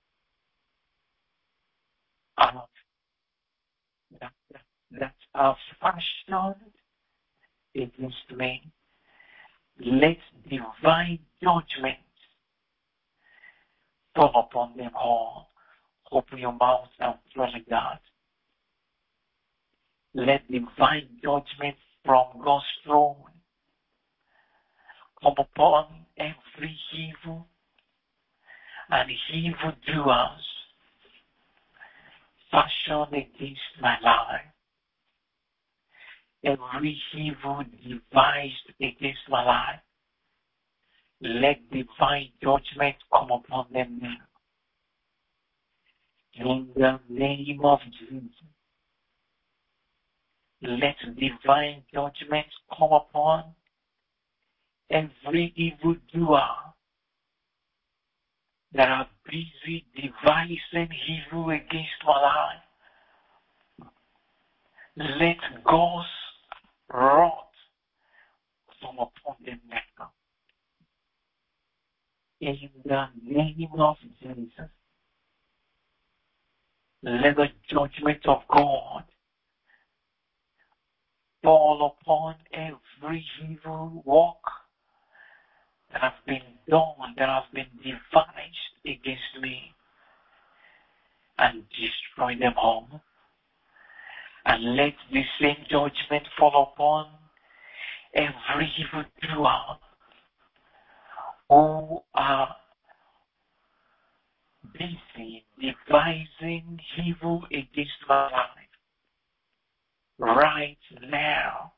are that, that, that are fashioned against me. Let divine judgment fall upon them all. Open your mouth and pray like that. Let divine judgment from God's throne come upon every evil and evil doers fashioned against my life. Every evil devised against my life. Let divine judgment come upon them now. In the name of Jesus. Let divine judgment come upon every evil doer that are busy devising evil against my life. Let God's wrath come upon them now. In the name of Jesus. Let the judgment of God fall upon every evil work that has been done, that has been devised against me, and destroy them all. And let the same judgment fall upon every evil doer who are busy devising evil against my life right now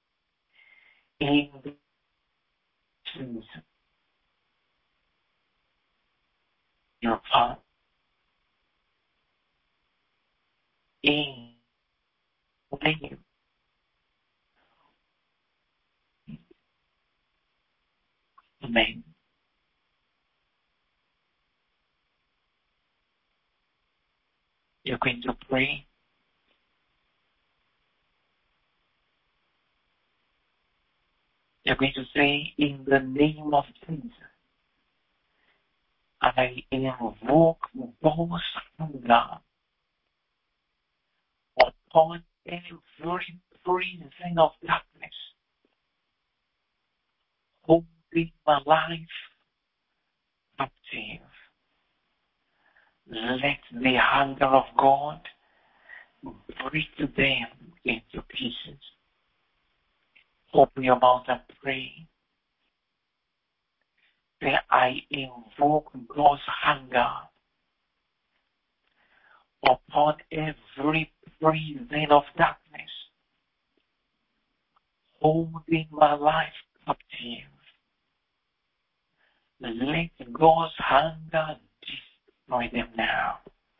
in the season. Your part in name. Amen. You're going to pray. You're going to say, in the name of Jesus, I invoke God's anger upon every prison of darkness, holding my life captive. Let the anger of God break them into pieces. Open your mouth and pray. Say, I invoke God's anger upon every prison of darkness, holding my life captive. Let God's anger destroy them now.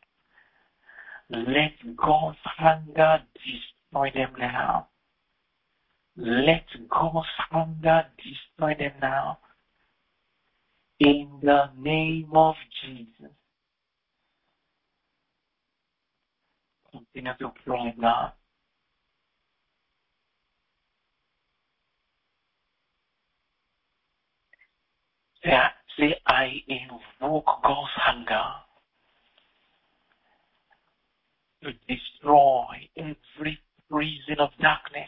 Let God's anger destroy them now. Let God's anger destroy them now. In the name of Jesus. Continue to pray now. Say, say, I invoke God's anger to destroy every prison of darkness,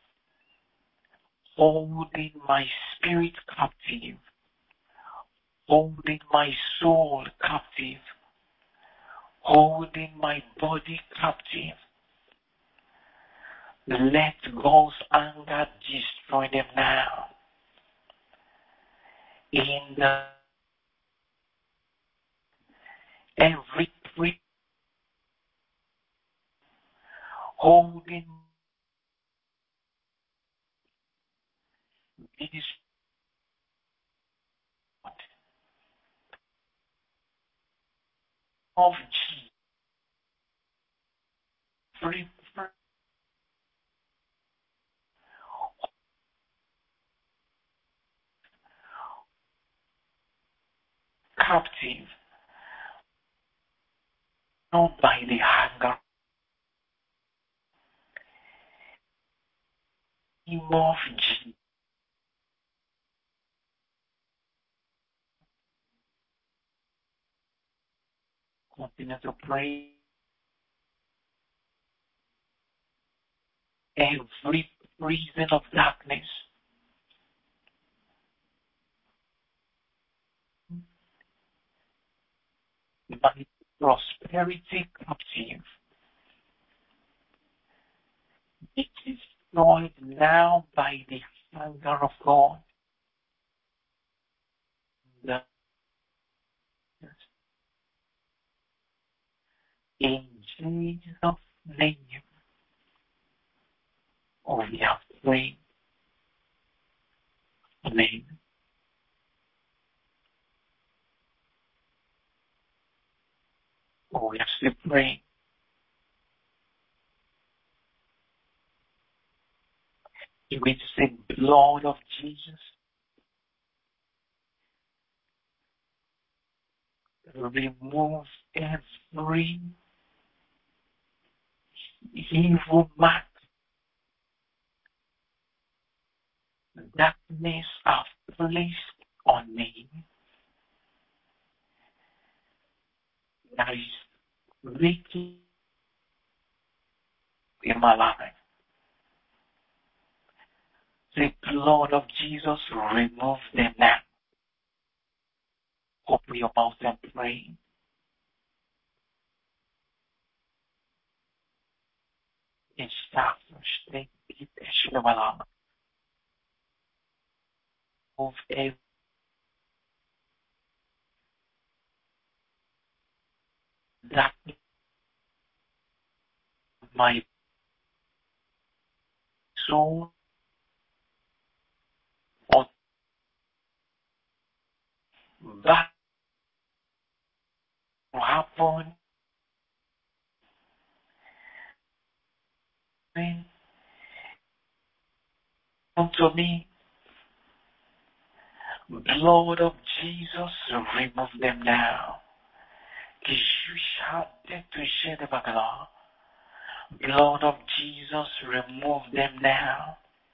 holding my spirit captive, holding my soul captive, holding my body captive. Let God's anger destroy them now. In the every prison holding this of Jesus, free, free, captive, not by the anger of Jesus. Continue to pray. Every prison of darkness, my prosperity captive, it is destroyed now by the anger of God. The, in Jesus' name, oh, we have prayed. Amen. Oh, we are still praying. You're going to say, blood of Jesus, remove every evil mark, darkness have placed on me that is making in my life. The blood of Jesus, remove them now. Open your mouth and pray. Establish the Shilamalam of every my soul, or that will happen unto me. Blood of Jesus, remove them now. Blood of Jesus, remove them now.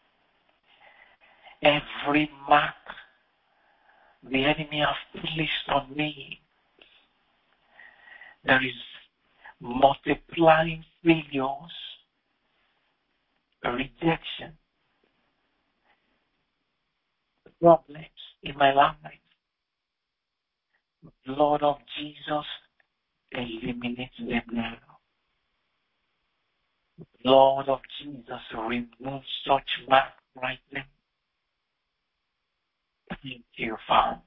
Every mark the enemy has placed on me, there is multiplying failures, rejection, problems in my life. Blood of Jesus, eliminate them now. Blood of Jesus, remove such mark right now. Thank you, Father.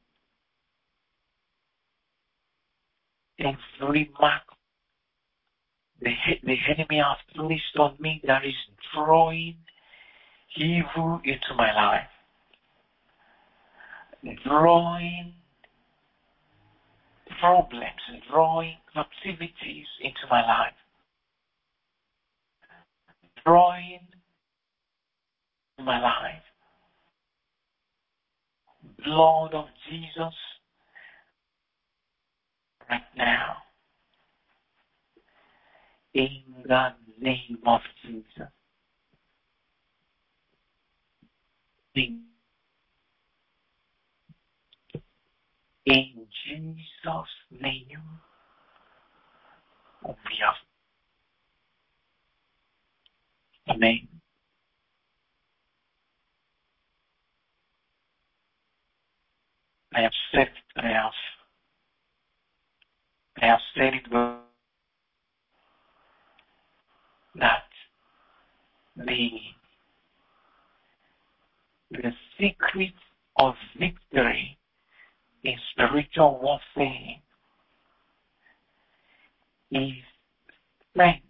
Every mark the, the enemy has placed on me that is drawing evil into my life, drawing problems, drawing captivities into my life, drawing my life. Blood of Jesus, right now, in the name of Jesus. In, in Jesus' name, we have. Amen. I have said it, I have, I have said it well, that the, the secret of victory in spiritual warfare is strength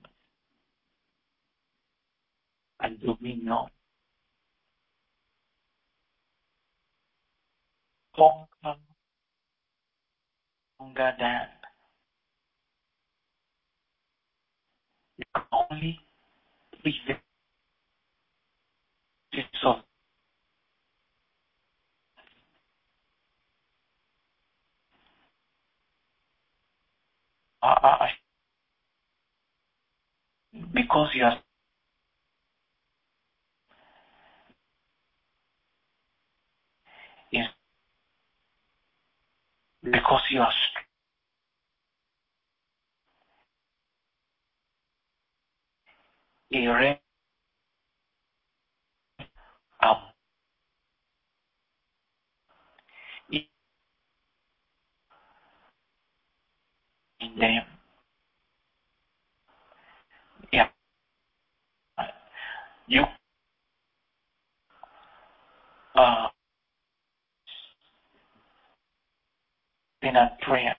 and dominion. Conquer longer than you can only prevail of uh, uh, because you are is because you are strong, um, in them. Yeah, you uh in a prayer,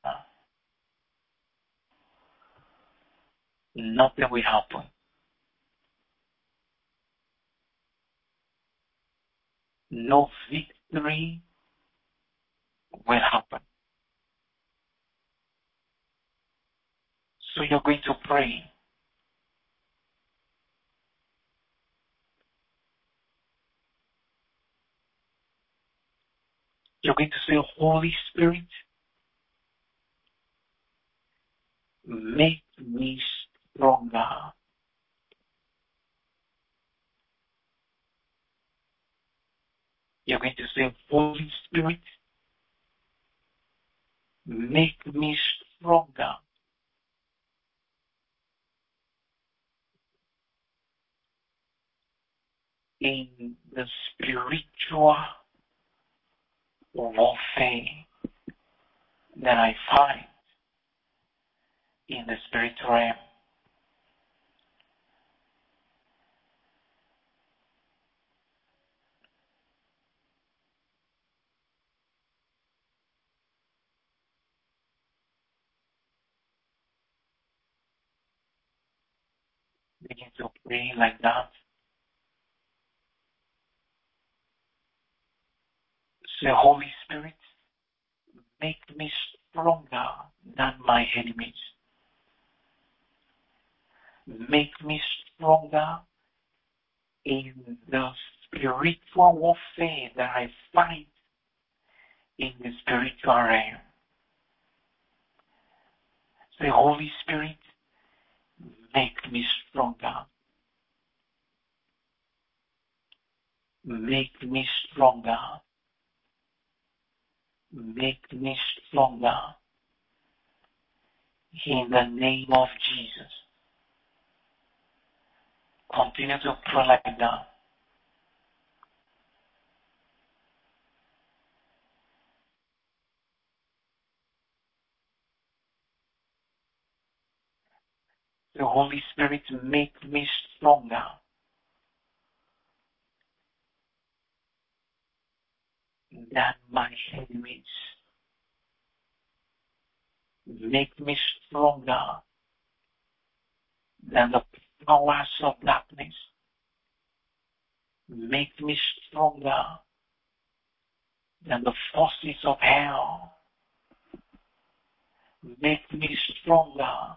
nothing will happen. No victory will happen. So you're going to pray. You're going to say, Holy Spirit, make me stronger. You're going to say, Holy Spirit, make me stronger in the spiritual warfare that I find in the spiritual realm. Begin to pray like that. Say, Holy Spirit, make me stronger than my enemies. Make me stronger in the spiritual warfare that I fight in the spiritual realm. Say, Holy Spirit, make me stronger. Make me stronger. Make me stronger. In the name of Jesus. Continue to pray like that. The Holy Spirit make me stronger. Than my enemies. Make me stronger than the powers of darkness. Make me stronger than the forces of hell. Make me stronger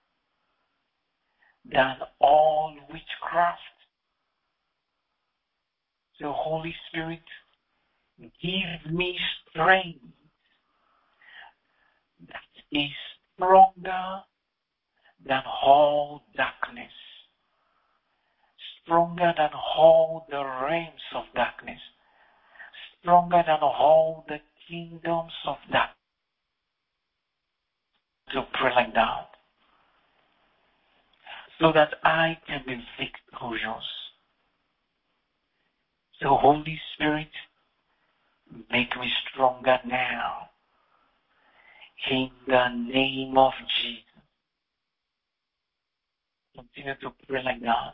than all witchcraft. The Holy Spirit, give me strength that is stronger than all darkness, stronger than all the realms of darkness, stronger than all the kingdoms of darkness. To pray like that, so that I can be victorious. So Holy Spirit, make me stronger now. In the name of Jesus. Continue to pray like that.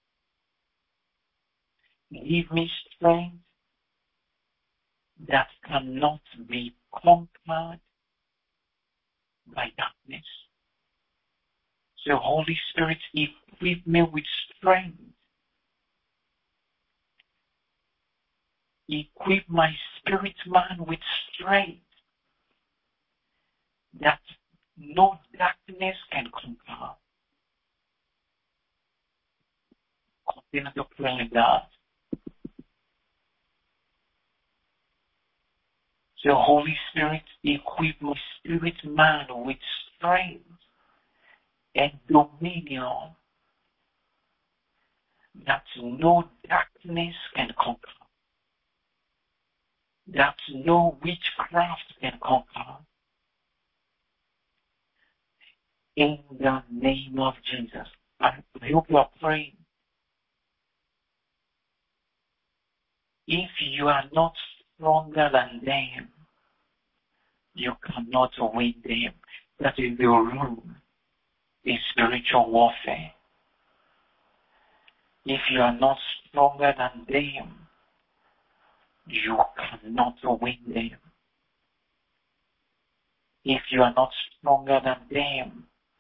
Give me strength that cannot be conquered by darkness. So Holy Spirit, equip me with strength. Equip my spirit man with strength that no darkness can conquer. Continue to pray like that. So Holy Spirit, equip my spirit man with strength and dominion that no darkness can conquer, that no witchcraft can conquer. In the name of Jesus. I hope you are praying. If you are not stronger than them, you cannot win them. That is the rule in spiritual warfare. If you are not stronger than them, you cannot win them. If you are not stronger than them,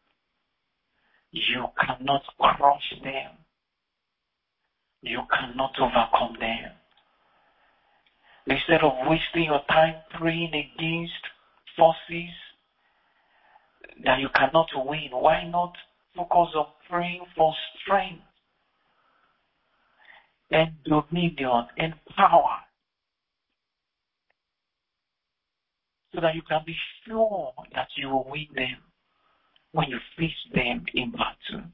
you cannot crush them. You cannot overcome them. Instead of wasting your time praying against forces that you cannot win, why not focus on praying for strength and dominion and power so that you can be sure that you will win them when you face them in battle.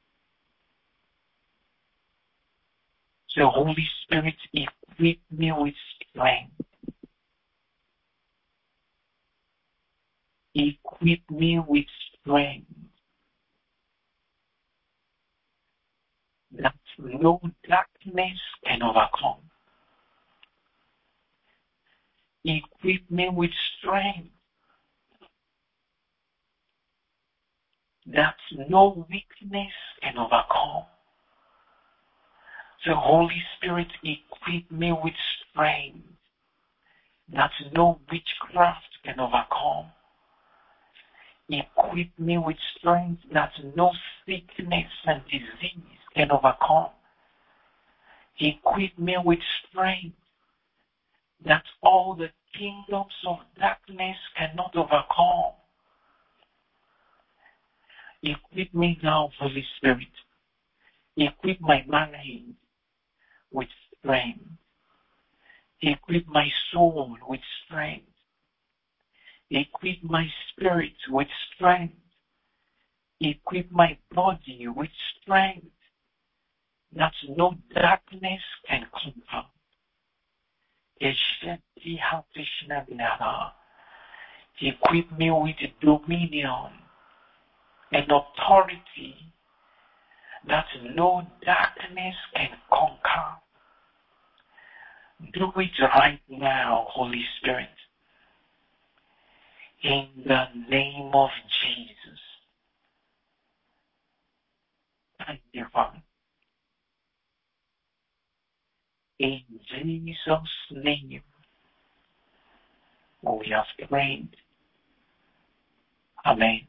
So Holy Spirit, equip me with strength. Equip me with strength that no darkness can overcome. Equip me with strength that no weakness can overcome. So Holy Spirit, equip me with strength that no witchcraft can overcome. Equip me with strength that no sickness and disease can overcome. Equip me with strength that all the kingdoms of darkness cannot overcome. Equip me now, Holy Spirit. Equip my mind with strength. Equip my soul with strength. Equip my spirit with strength. Equip my body with strength that no darkness can conquer. Equip me with dominion and authority that no darkness can conquer. Do it right now, Holy Spirit. In the name of Jesus. Thank you, Father. In Jesus' name, we have prayed. Amen.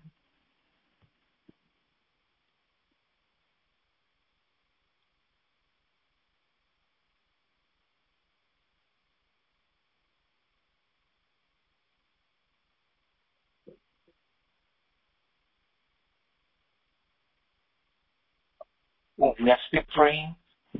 We are still praying.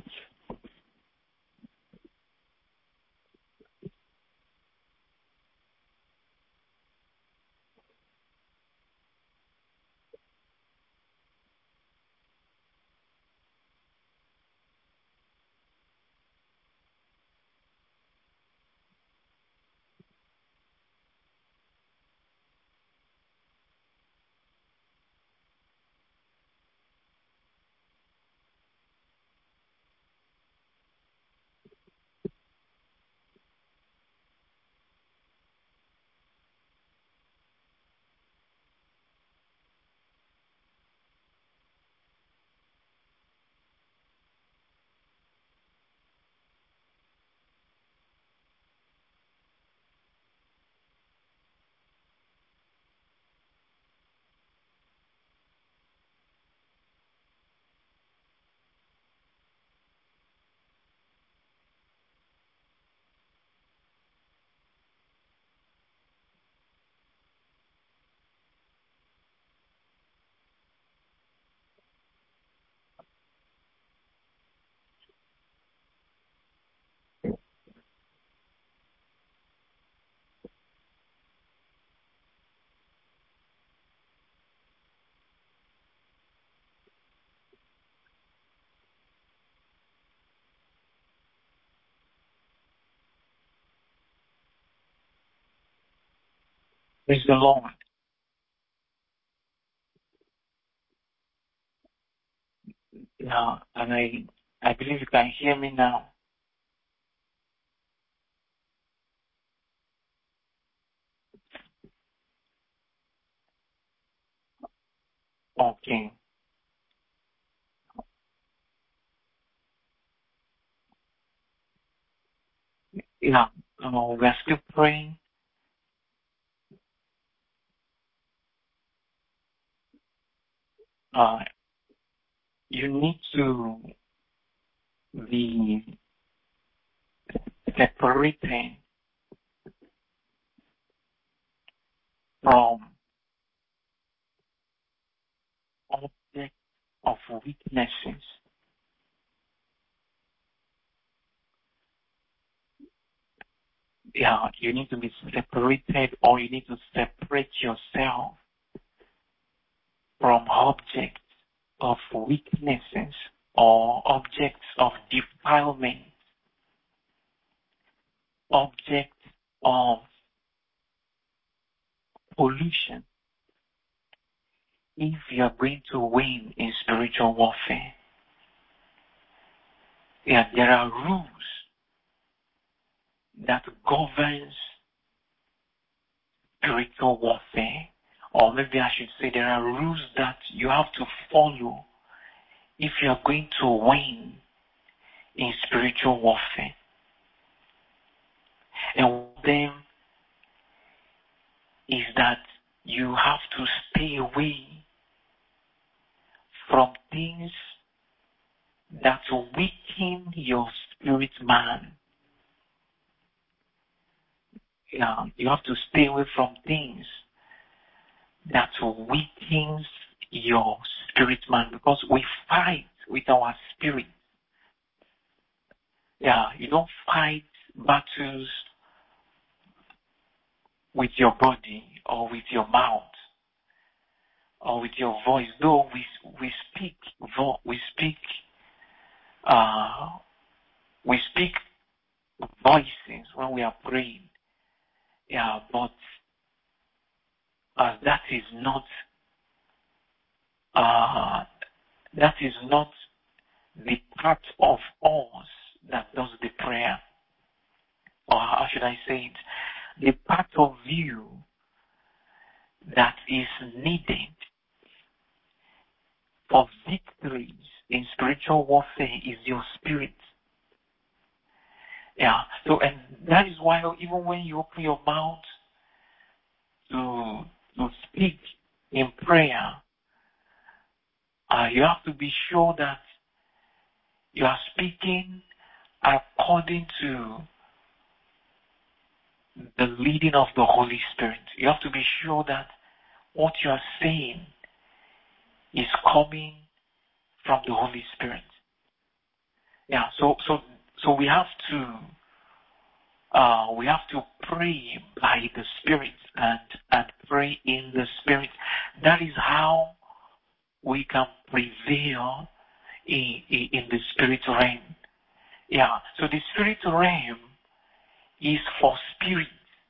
Praise the Lord. Now, and I, I believe you can hear me now. Okay. Yeah, uh, we are still praying. Uh, you need to be separated from objects of weaknesses. Yeah, you need to be separated, or you need to separate yourself from objects of weaknesses or objects of defilement, objects of pollution, if you are going to win in spiritual warfare. Yeah, there are rules that governs spiritual warfare, or maybe I should say there are rules that you have to follow if you are going to win in spiritual warfare. And one of them is that you have to stay away from things spirit man. Yeah, you have to stay away from things that weakens your spirit man, because we fight with our spirit. Yeah, you don't fight battles with your body or with your mouth or with your voice. Though we we speak vo- we speak uh we speak voices when we are praying. Yeah, but uh, that is not uh that is not the part of us that does the prayer. Or how should I say it? The part of you that is needed for victories in spiritual warfare is your spirit. Yeah. So, and that is why even when you open your mouth to to speak in prayer, uh, you have to be sure that you are speaking according to the leading of the Holy Spirit. You have to be sure that what you are saying is coming from the Holy Spirit. Yeah, so so so we have to uh, we have to pray by the Spirit and and pray in the Spirit. That is how we can prevail in in, in the spirit realm. Yeah, so the spirit realm is for spirit.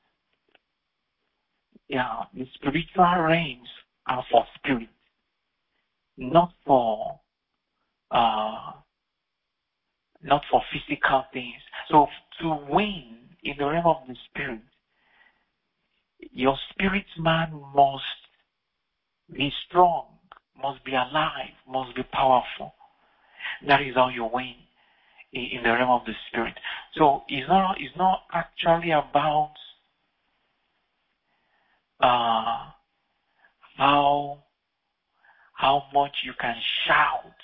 Yeah, the spiritual realms are for spirit, not for uh, not for physical things. So to win in the realm of the spirit, your spirit man must be strong, must be alive, must be powerful. That is how you win in, in the realm of the spirit. So it's not it's not actually about uh, how how much you can shout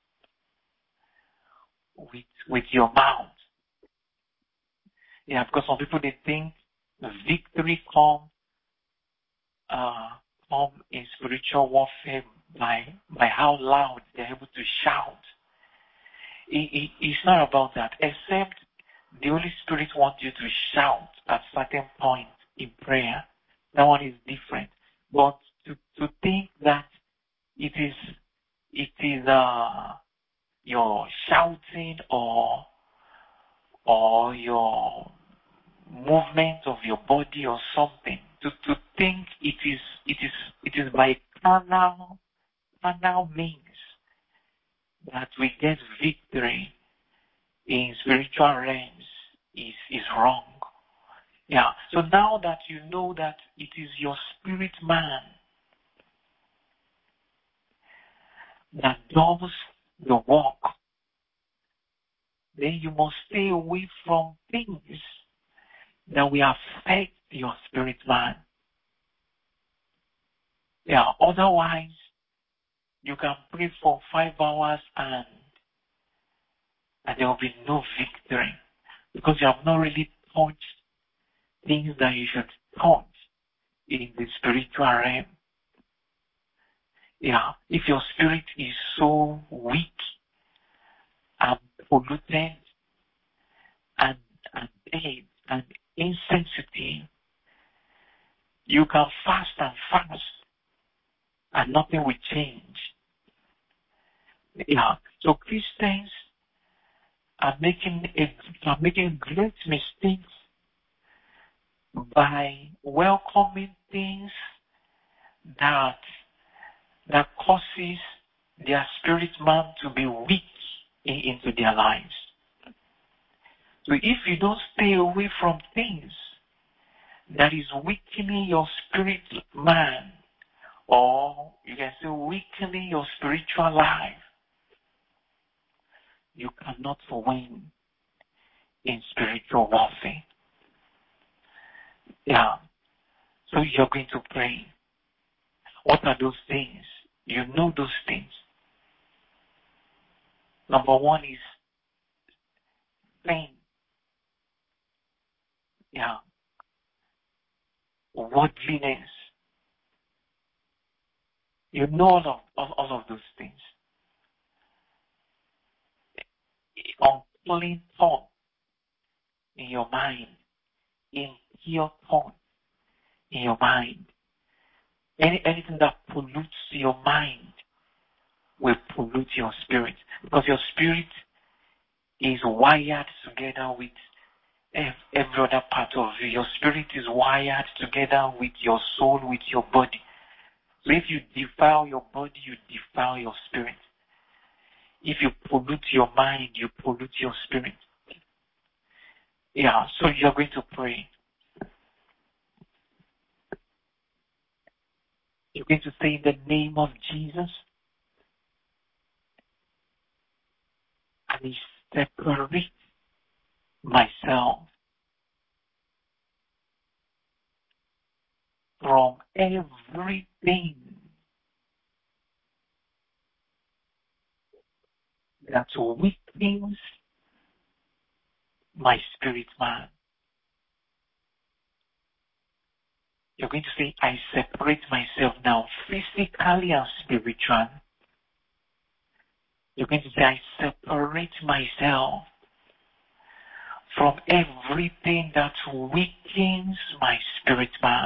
with with your mouth. Yeah, because some people they think victory come uh, come in spiritual warfare by by how loud they're able to shout. It, it, it's not about that, except the Holy Spirit wants you to shout at certain points in prayer. That one is different. But to to think that it is it is uh your shouting or or your movement of your body or something, to, to think it is it is it is by carnal carnal means that we get victory in spiritual realms is is wrong. Yeah. So now that you know that it is your spirit man that does the work, then you must stay away from things that will affect your spirit man. Yeah, otherwise you can pray for five hours and and there will be no victory because you have not really touched things that you should touch in the spiritual realm. Yeah, if your spirit is so weak and polluted and, and dead and insensitive, you can fast and fast and nothing will change. Yeah, so Christians are making a, are making great mistakes by welcoming things that that causes their spirit man to be weak in, into their lives. So if you don't stay away from things that is weakening your spirit man, or you can say weakening your spiritual life, you cannot win in spiritual warfare. Yeah. So you're going to pray. What are those things? You know those things. Number one is everything. Yeah. Worldliness. You know all of, all, all of those things. Unclean thought in your mind. Impure thought in your mind. Any, anything that pollutes your mind will pollute your spirit. Because your spirit is wired together with every other part of you. Your spirit is wired together with your soul, with your body. So if you defile your body, you defile your spirit. If you pollute your mind, you pollute your spirit. Yeah, so you're going to pray. You're going to say in the name of Jesus, I separate myself from everything that weakens my spirit man. You're going to say, I separate myself now, physically and spiritually. You're going to say, I separate myself from everything that weakens my spirit man.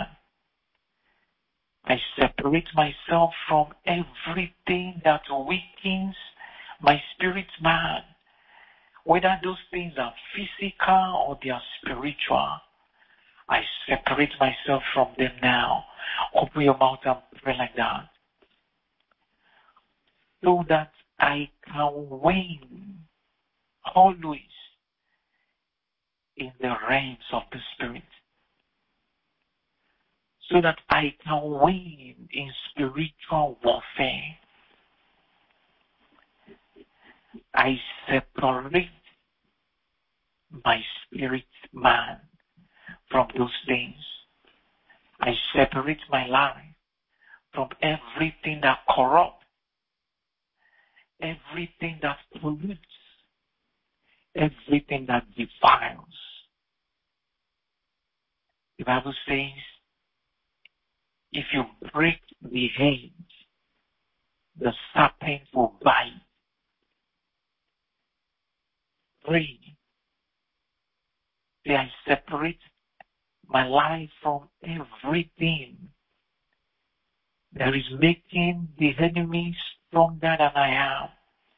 I separate myself from everything that weakens my spirit man. Whether those things are physical or they are spiritual, I separate myself from them now. Open your mouth and pray like that. So that I can win always in the realms of the Spirit. So that I can win in spiritual warfare. I separate my spirit man from those things. I separate my life from everything that corrupts, everything that pollutes, everything that defiles. The Bible says, if you break the hedge, the serpent will bite. Pray. Say, I separate my life from everything that is making the enemy stronger than I am.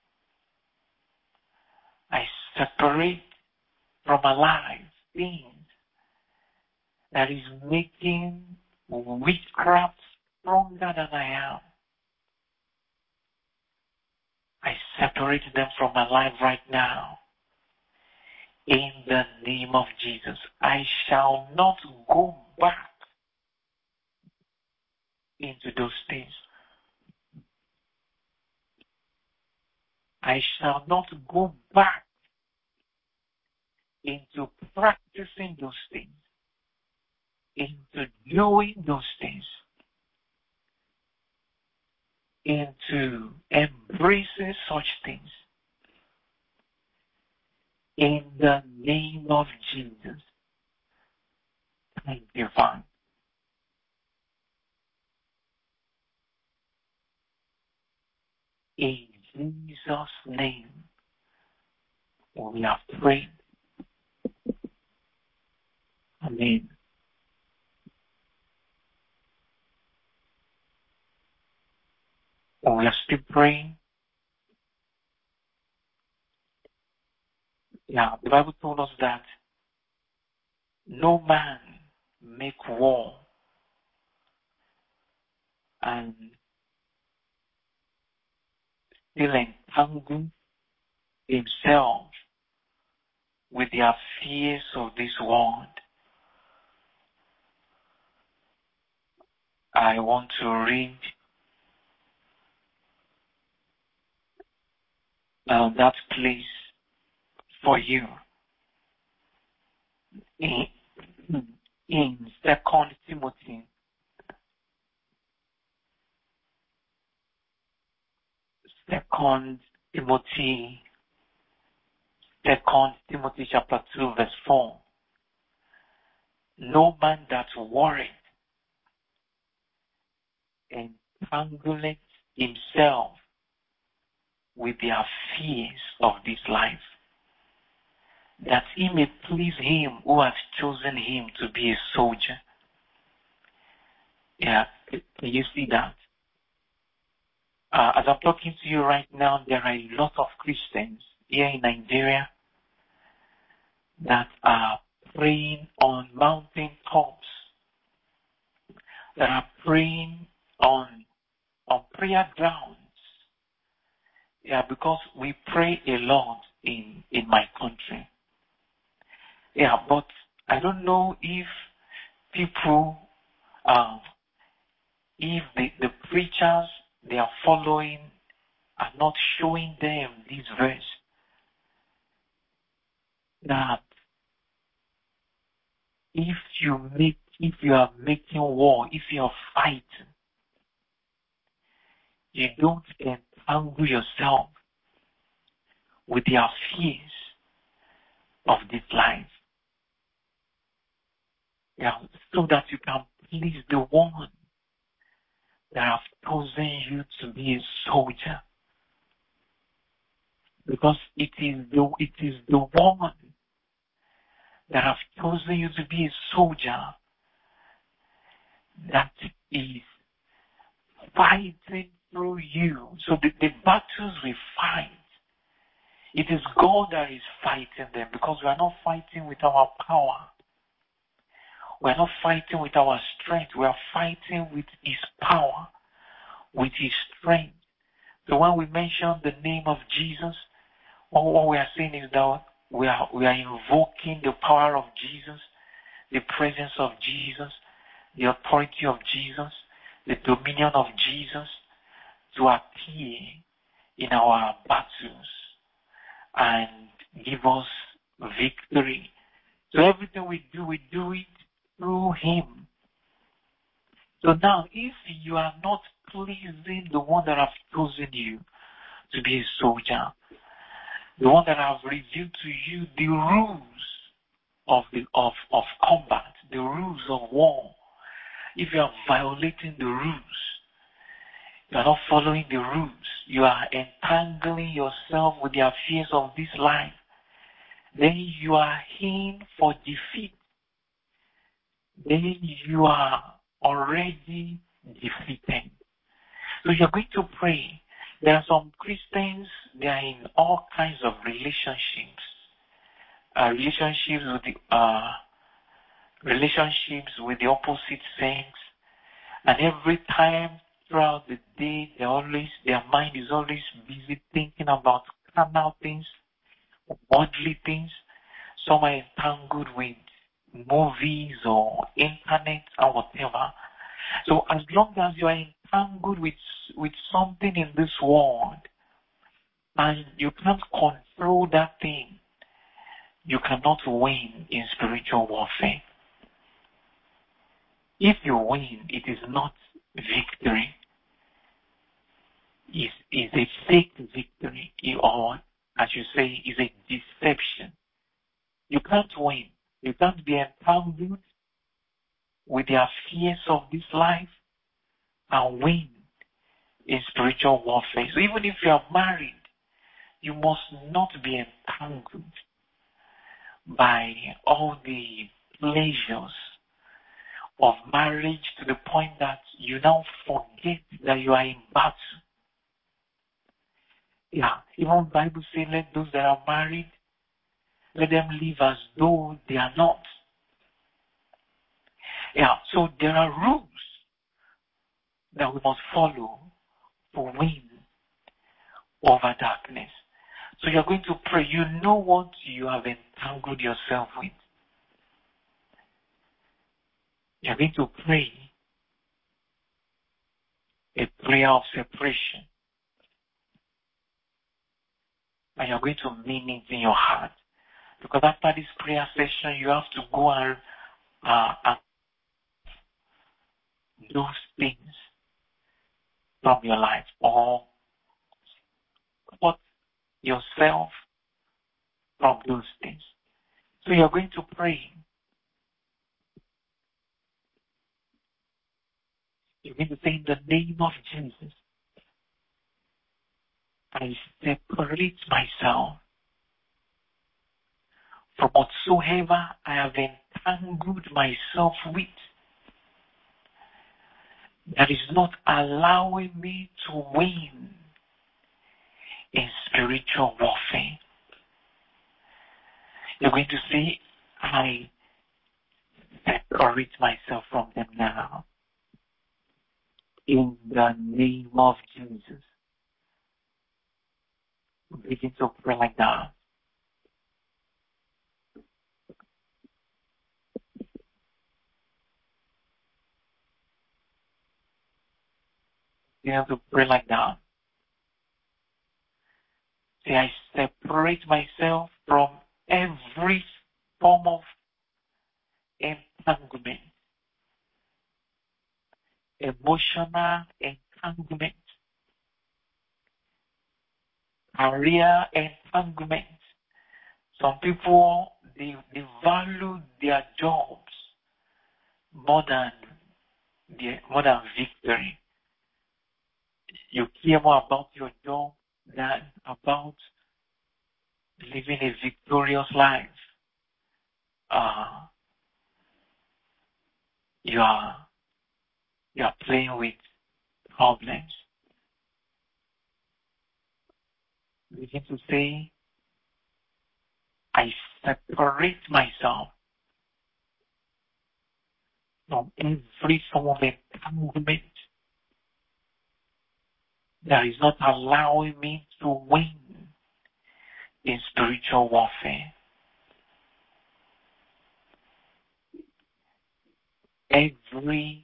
I separate from my life things that is making witchcraft stronger than I am. I separate them from my life right now. In the name of Jesus, I shall not go back into those things. I shall not go back into practicing those things, into doing those things, into embracing such things. In the name of Jesus. Thank you, Father. In Jesus' name, we have prayed. Amen. We are still praying. Yeah, the Bible told us that no man make war and still entangle himself with the affairs of this world. I want to read uh, that place for you in, in Second Timothy. Second Timothy, Second Second Timothy chapter two verse four. No man that worrieth entangleth himself with the affairs of this life, that he may please him who has chosen him to be a soldier. Yeah, can you see that? Uh, as I'm talking to you right now, there are a lot of Christians here in Nigeria that are praying on mountain tops, that are praying on on prayer grounds. Yeah, because we pray a lot in in my country. Yeah, but I don't know if people, uh, if the, the preachers they are following are not showing them this verse that if you make, if you are making war, if you are fighting, you don't entangle yourself with the affairs of this life. Yeah, so that you can please the one that have chosen you to be a soldier. Because it is the it is the one that have chosen you to be a soldier that is fighting through you. So the, the battles we fight, it is God that is fighting them, because we are not fighting with our power. We are not fighting with our strength. We are fighting with His power, with His strength. So when we mention the name of Jesus, what we are saying is that we are we are invoking the power of Jesus, the presence of Jesus, the authority of Jesus, the dominion of Jesus to appear in our battles and give us victory. So everything we do, we do it through Him. So now, if you are not pleasing the one that has chosen you to be a soldier, the one that has revealed to you the rules of the of, of combat, the rules of war, if you are violating the rules, you are not following the rules, you are entangling yourself with the affairs of this life, then you are in for defeat. Then you are already defeated. So you're going to pray. There are some Christians, they are in all kinds of relationships. Uh, relationships with the uh, relationships with the opposite sex. And every time throughout the day, they always their mind is always busy thinking about carnal things, worldly things. Some are entangled with movies or internet or whatever. So as long as you are entangled with with something in this world and you can't control that thing, you cannot win in spiritual warfare. If you win, it is not victory. It's, it's a fake victory, or as you say, it's a deception. You can't win. You can't be entangled with the affairs of this life and win in spiritual warfare. So even if you are married, you must not be entangled by all the pleasures of marriage to the point that you now forget that you are in battle. Yeah, even the Bible says, let those that are married, let them live as though they are not. Yeah, so there are rules that we must follow to win over darkness. So you're going to pray. You know what you have entangled yourself with. You're going to pray a prayer of separation. And you're going to mean it in your heart. Because after this prayer session, you have to go and, uh, and those things from your life, or cut yourself from those things. So you're going to pray. You're going to say, in the name of Jesus, I separate myself from whatsoever I have entangled myself with that is not allowing me to win in spiritual warfare. You're going to say, I separate myself from them now. In the name of Jesus. Begin to pray like that. You have to pray like that. Say, I separate myself from every form of entanglement, emotional entanglement, career entanglement. Some people, they, they value their jobs more than their, more than victory. You care more about your job than about living a victorious life. Uh, you are you are playing with problems. Begin to say, I separate myself from every form of entanglement that is not allowing me to win in spiritual warfare. Every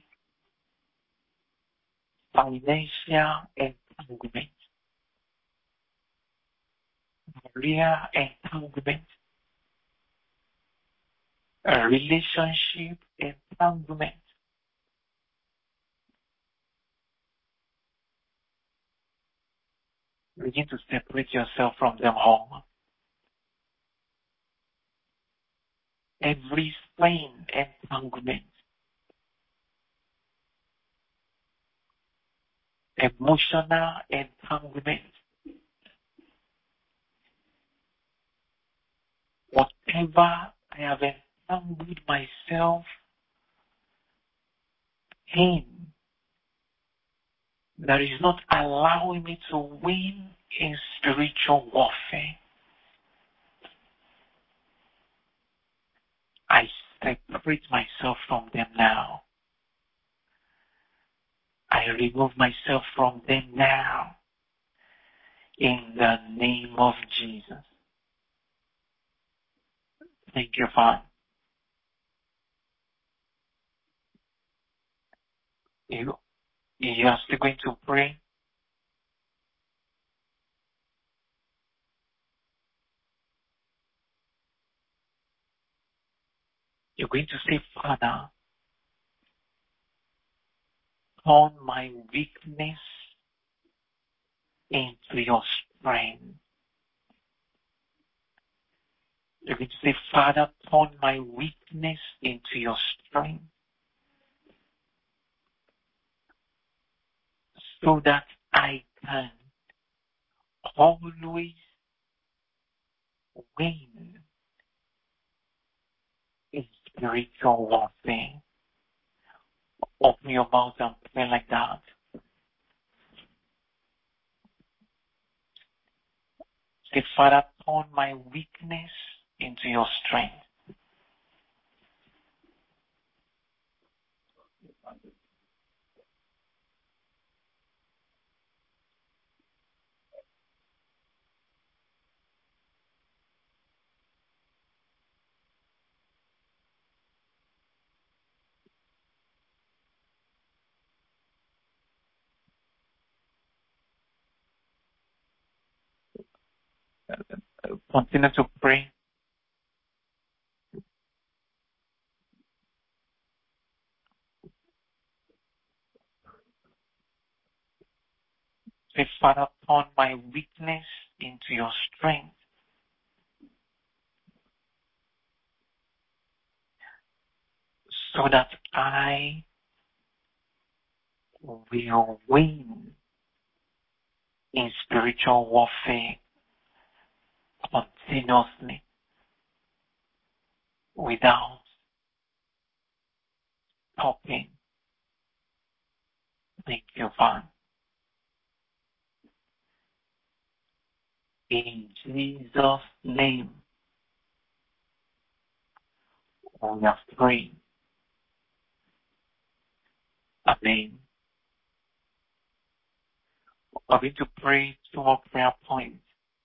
financial entanglement, career entanglement, a relationship entanglement, begin to separate yourself from them all. Every sin entanglement, emotional entanglement, whatever I have entangled myself in that is not allowing me to win in spiritual warfare, I separate myself from them now. I remove myself from them now in the name of Jesus. Thank you, Father. You, you are still going to pray. You're going to say, Father, turn my weakness into your strength. You're going to say, Father, turn my weakness into your strength, so that I can always win in spiritual warfare. Open your mouth and pray like that. Say, Father, turn my weakness into your strength. Continue to pray. Say, Father, turn my weakness into your strength, so that I will win in spiritual warfare continuously without stopping. Thank you, Father. In Jesus' name, we are praying. Amen. I'm going to pray two more prayer points.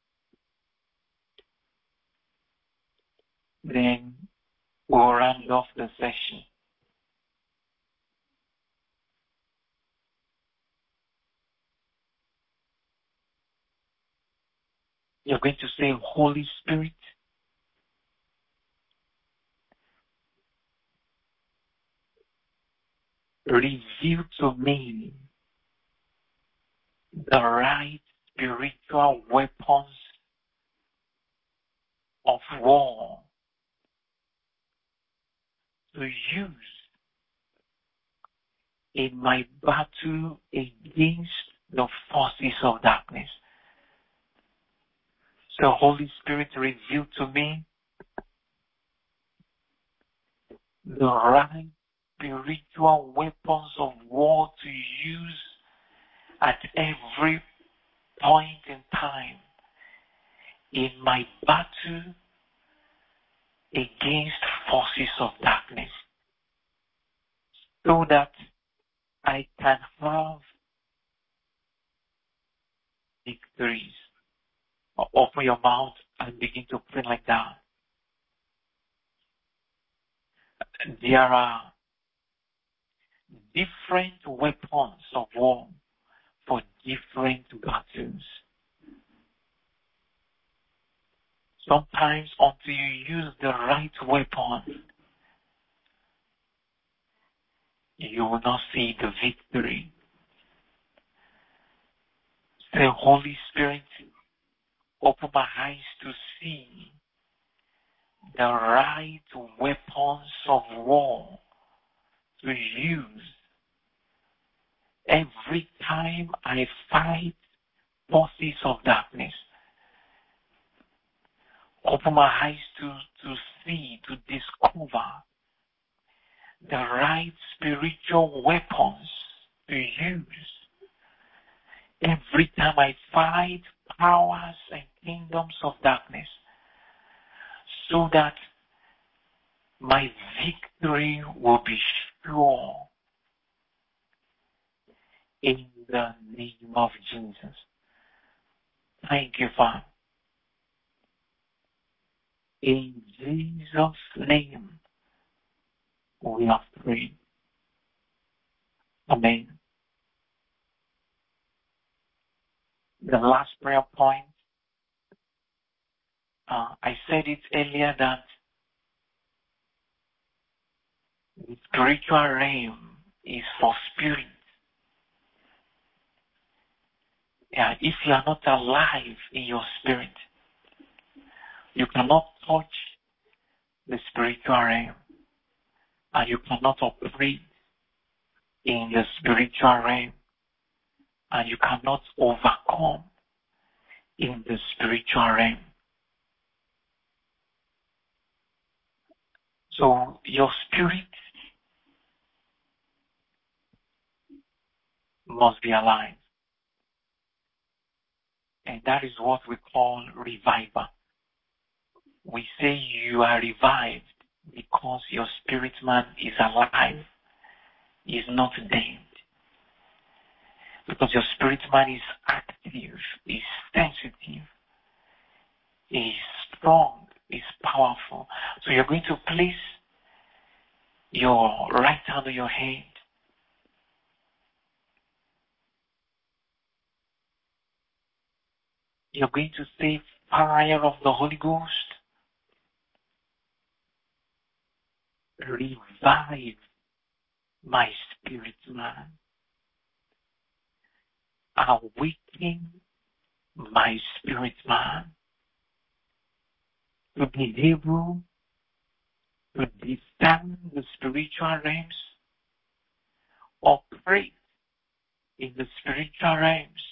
Then we'll round off the session. You're going to say, Holy Spirit, reveal to me the right spiritual weapons of war to use in my battle against the forces of darkness. So Holy Spirit, reveal to me the right spiritual weapons of war to use at every point in time in my battle against forces of darkness, so that I can have victories. Open your mouth and begin to pray like that. There are different weapons of war for different battles. Sometimes until you use the right weapon, you will not see the victory. Say, Holy Spirit, open my eyes to see the right weapons of war to use every time I fight forces of darkness. Open my eyes to, to see, to discover the right spiritual weapons to use every time I fight powers and kingdoms of darkness, so that my victory will be sure in the name of Jesus. Thank you, Father. In Jesus' name, we are praying. Amen. The last prayer point, uh, I said it earlier that the spiritual realm is for spirit. Yeah, if you are not alive in your spirit, you cannot touch the spiritual realm, and you cannot operate in the spiritual realm, and you cannot overcome in the spiritual realm. So your spirit must be alive. And that is what we call revival. We say you are revived because your spirit man is alive, is not dead. Because your spirit man is active, is sensitive, is strong, is powerful. So you're going to place your right hand on your head. You're going to say, fire of the Holy Ghost, revive my spirit man. Awaken my spirit man to be able to discern the spiritual realms, operate in the spiritual realms.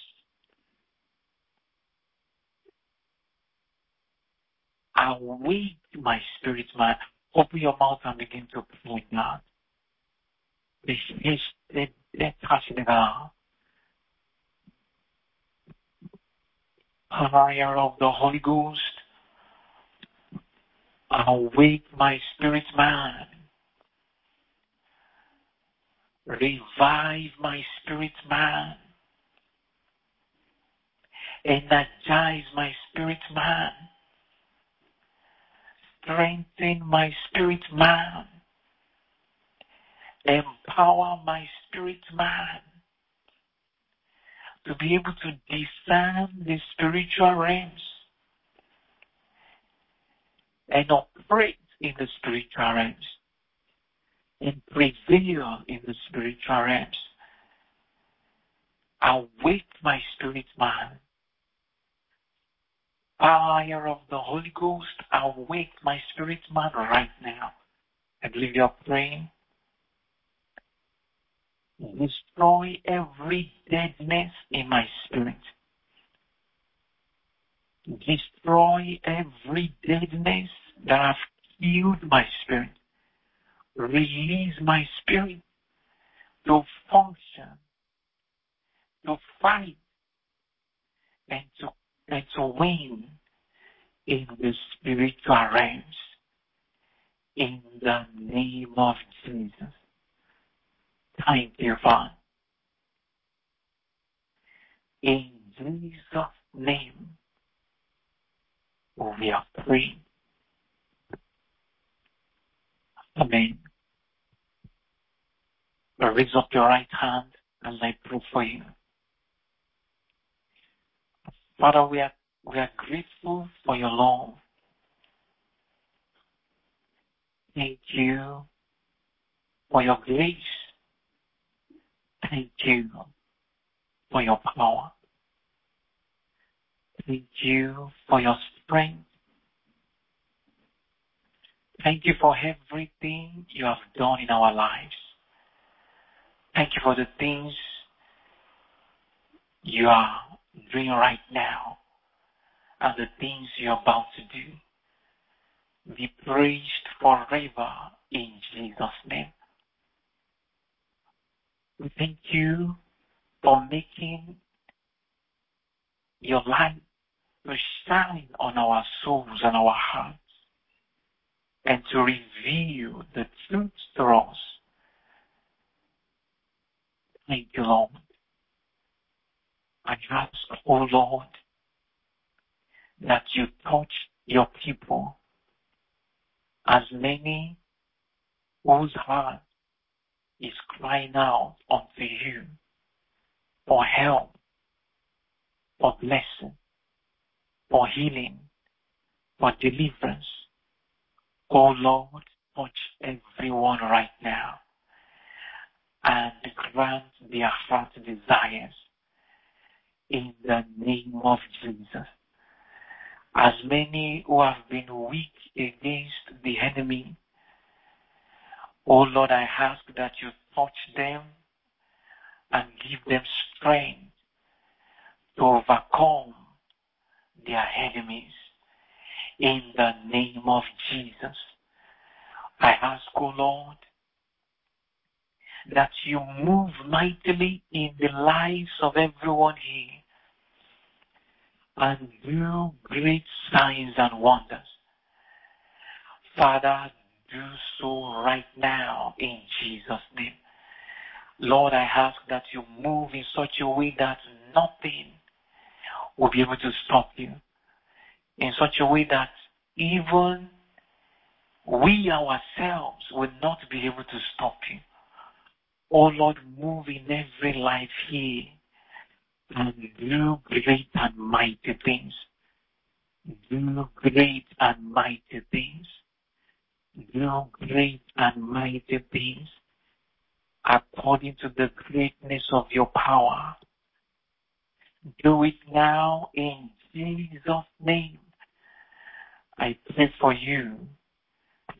Awake my spirit, man. Open your mouth and begin to pray now. Fire of the Holy Ghost, awake my spirit, man. Revive my spirit, man. Energize my spirit, man. Strengthen my spirit, man. Empower my spirit, man, to be able to discern the spiritual realms and operate in the spiritual realms and prevail in the spiritual realms. Awake my spirit, man. Fire of the Holy Ghost, awake my spirit, man, right now. I believe you're praying. Destroy every deadness in my spirit. Destroy every deadness that has killed my spirit. Release my spirit to function, to fight, and to, and to win in the spiritual realms. In the name of Jesus. Thank you, Father. In Jesus' name, we are praying. Amen. Raise up your right hand and I pray for you. Father, we are, we are grateful for your love. Thank you for your grace. Thank you for your power. Thank you for your strength. Thank you for everything you have done in our lives. Thank you for the things you are doing right now and the things you're about to do. Be praised forever in Jesus' name. We thank you for making your light to shine on our souls and our hearts and to reveal the truth to us. Thank you, Lord. I ask, oh Lord, that you touch your people, as many whose heart is crying out unto you for help, for blessing, for healing, for deliverance. Oh Lord, touch everyone right now and grant their heart desires in the name of Jesus. As many who have been weak against the enemy, oh Lord, I ask that you touch them and give them strength to overcome their enemies in the name of Jesus. I ask, oh Lord, that you move mightily in the lives of everyone here and do great signs and wonders. Father, do so right now in Jesus' name. Lord, I ask that you move in such a way that nothing will be able to stop you. In such a way that even we ourselves will not be able to stop you. Oh Lord, move in every life here and do great and mighty things. Do great and mighty things. Do great and mighty things according to the greatness of your power. Do it now in Jesus' name. I pray for you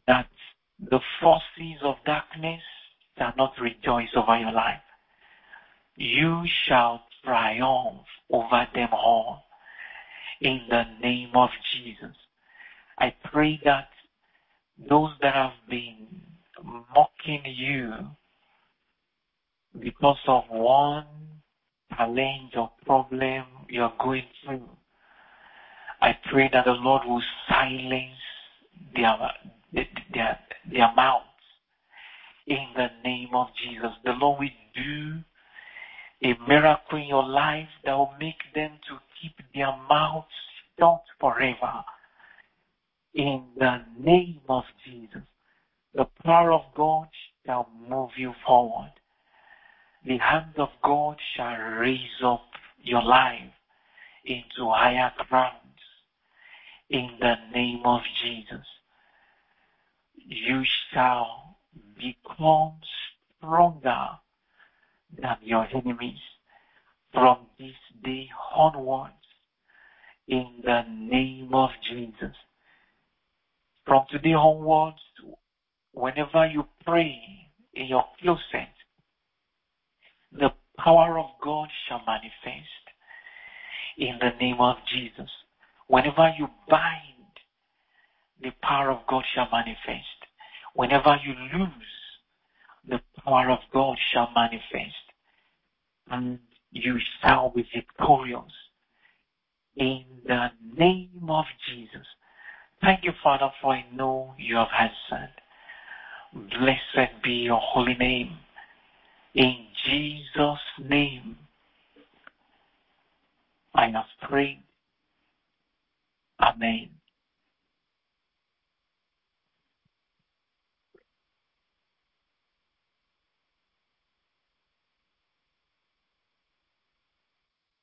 that the forces of darkness shall not rejoice over your life. You shall triumph over them all in the name of Jesus. I pray that those that have been mocking you because of one challenge or problem you're going through, I pray that the Lord will silence their, their, their mouths in the name of Jesus. The Lord will do a miracle in your life that will make them to keep their mouths shut forever. In the name of Jesus, the power of God shall move you forward. The hand of God shall raise up your life into higher grounds. In the name of Jesus, you shall become stronger than your enemies from this day onwards. In the name of Jesus. From today onwards, whenever you pray in your closet, the power of God shall manifest in the name of Jesus. Whenever you bind, the power of God shall manifest. Whenever you lose, the power of God shall manifest. And you shall be victorious in the name of Jesus. Thank you, Father, for I know you have answered. Blessed be your holy name. In Jesus' name, I have prayed. Amen.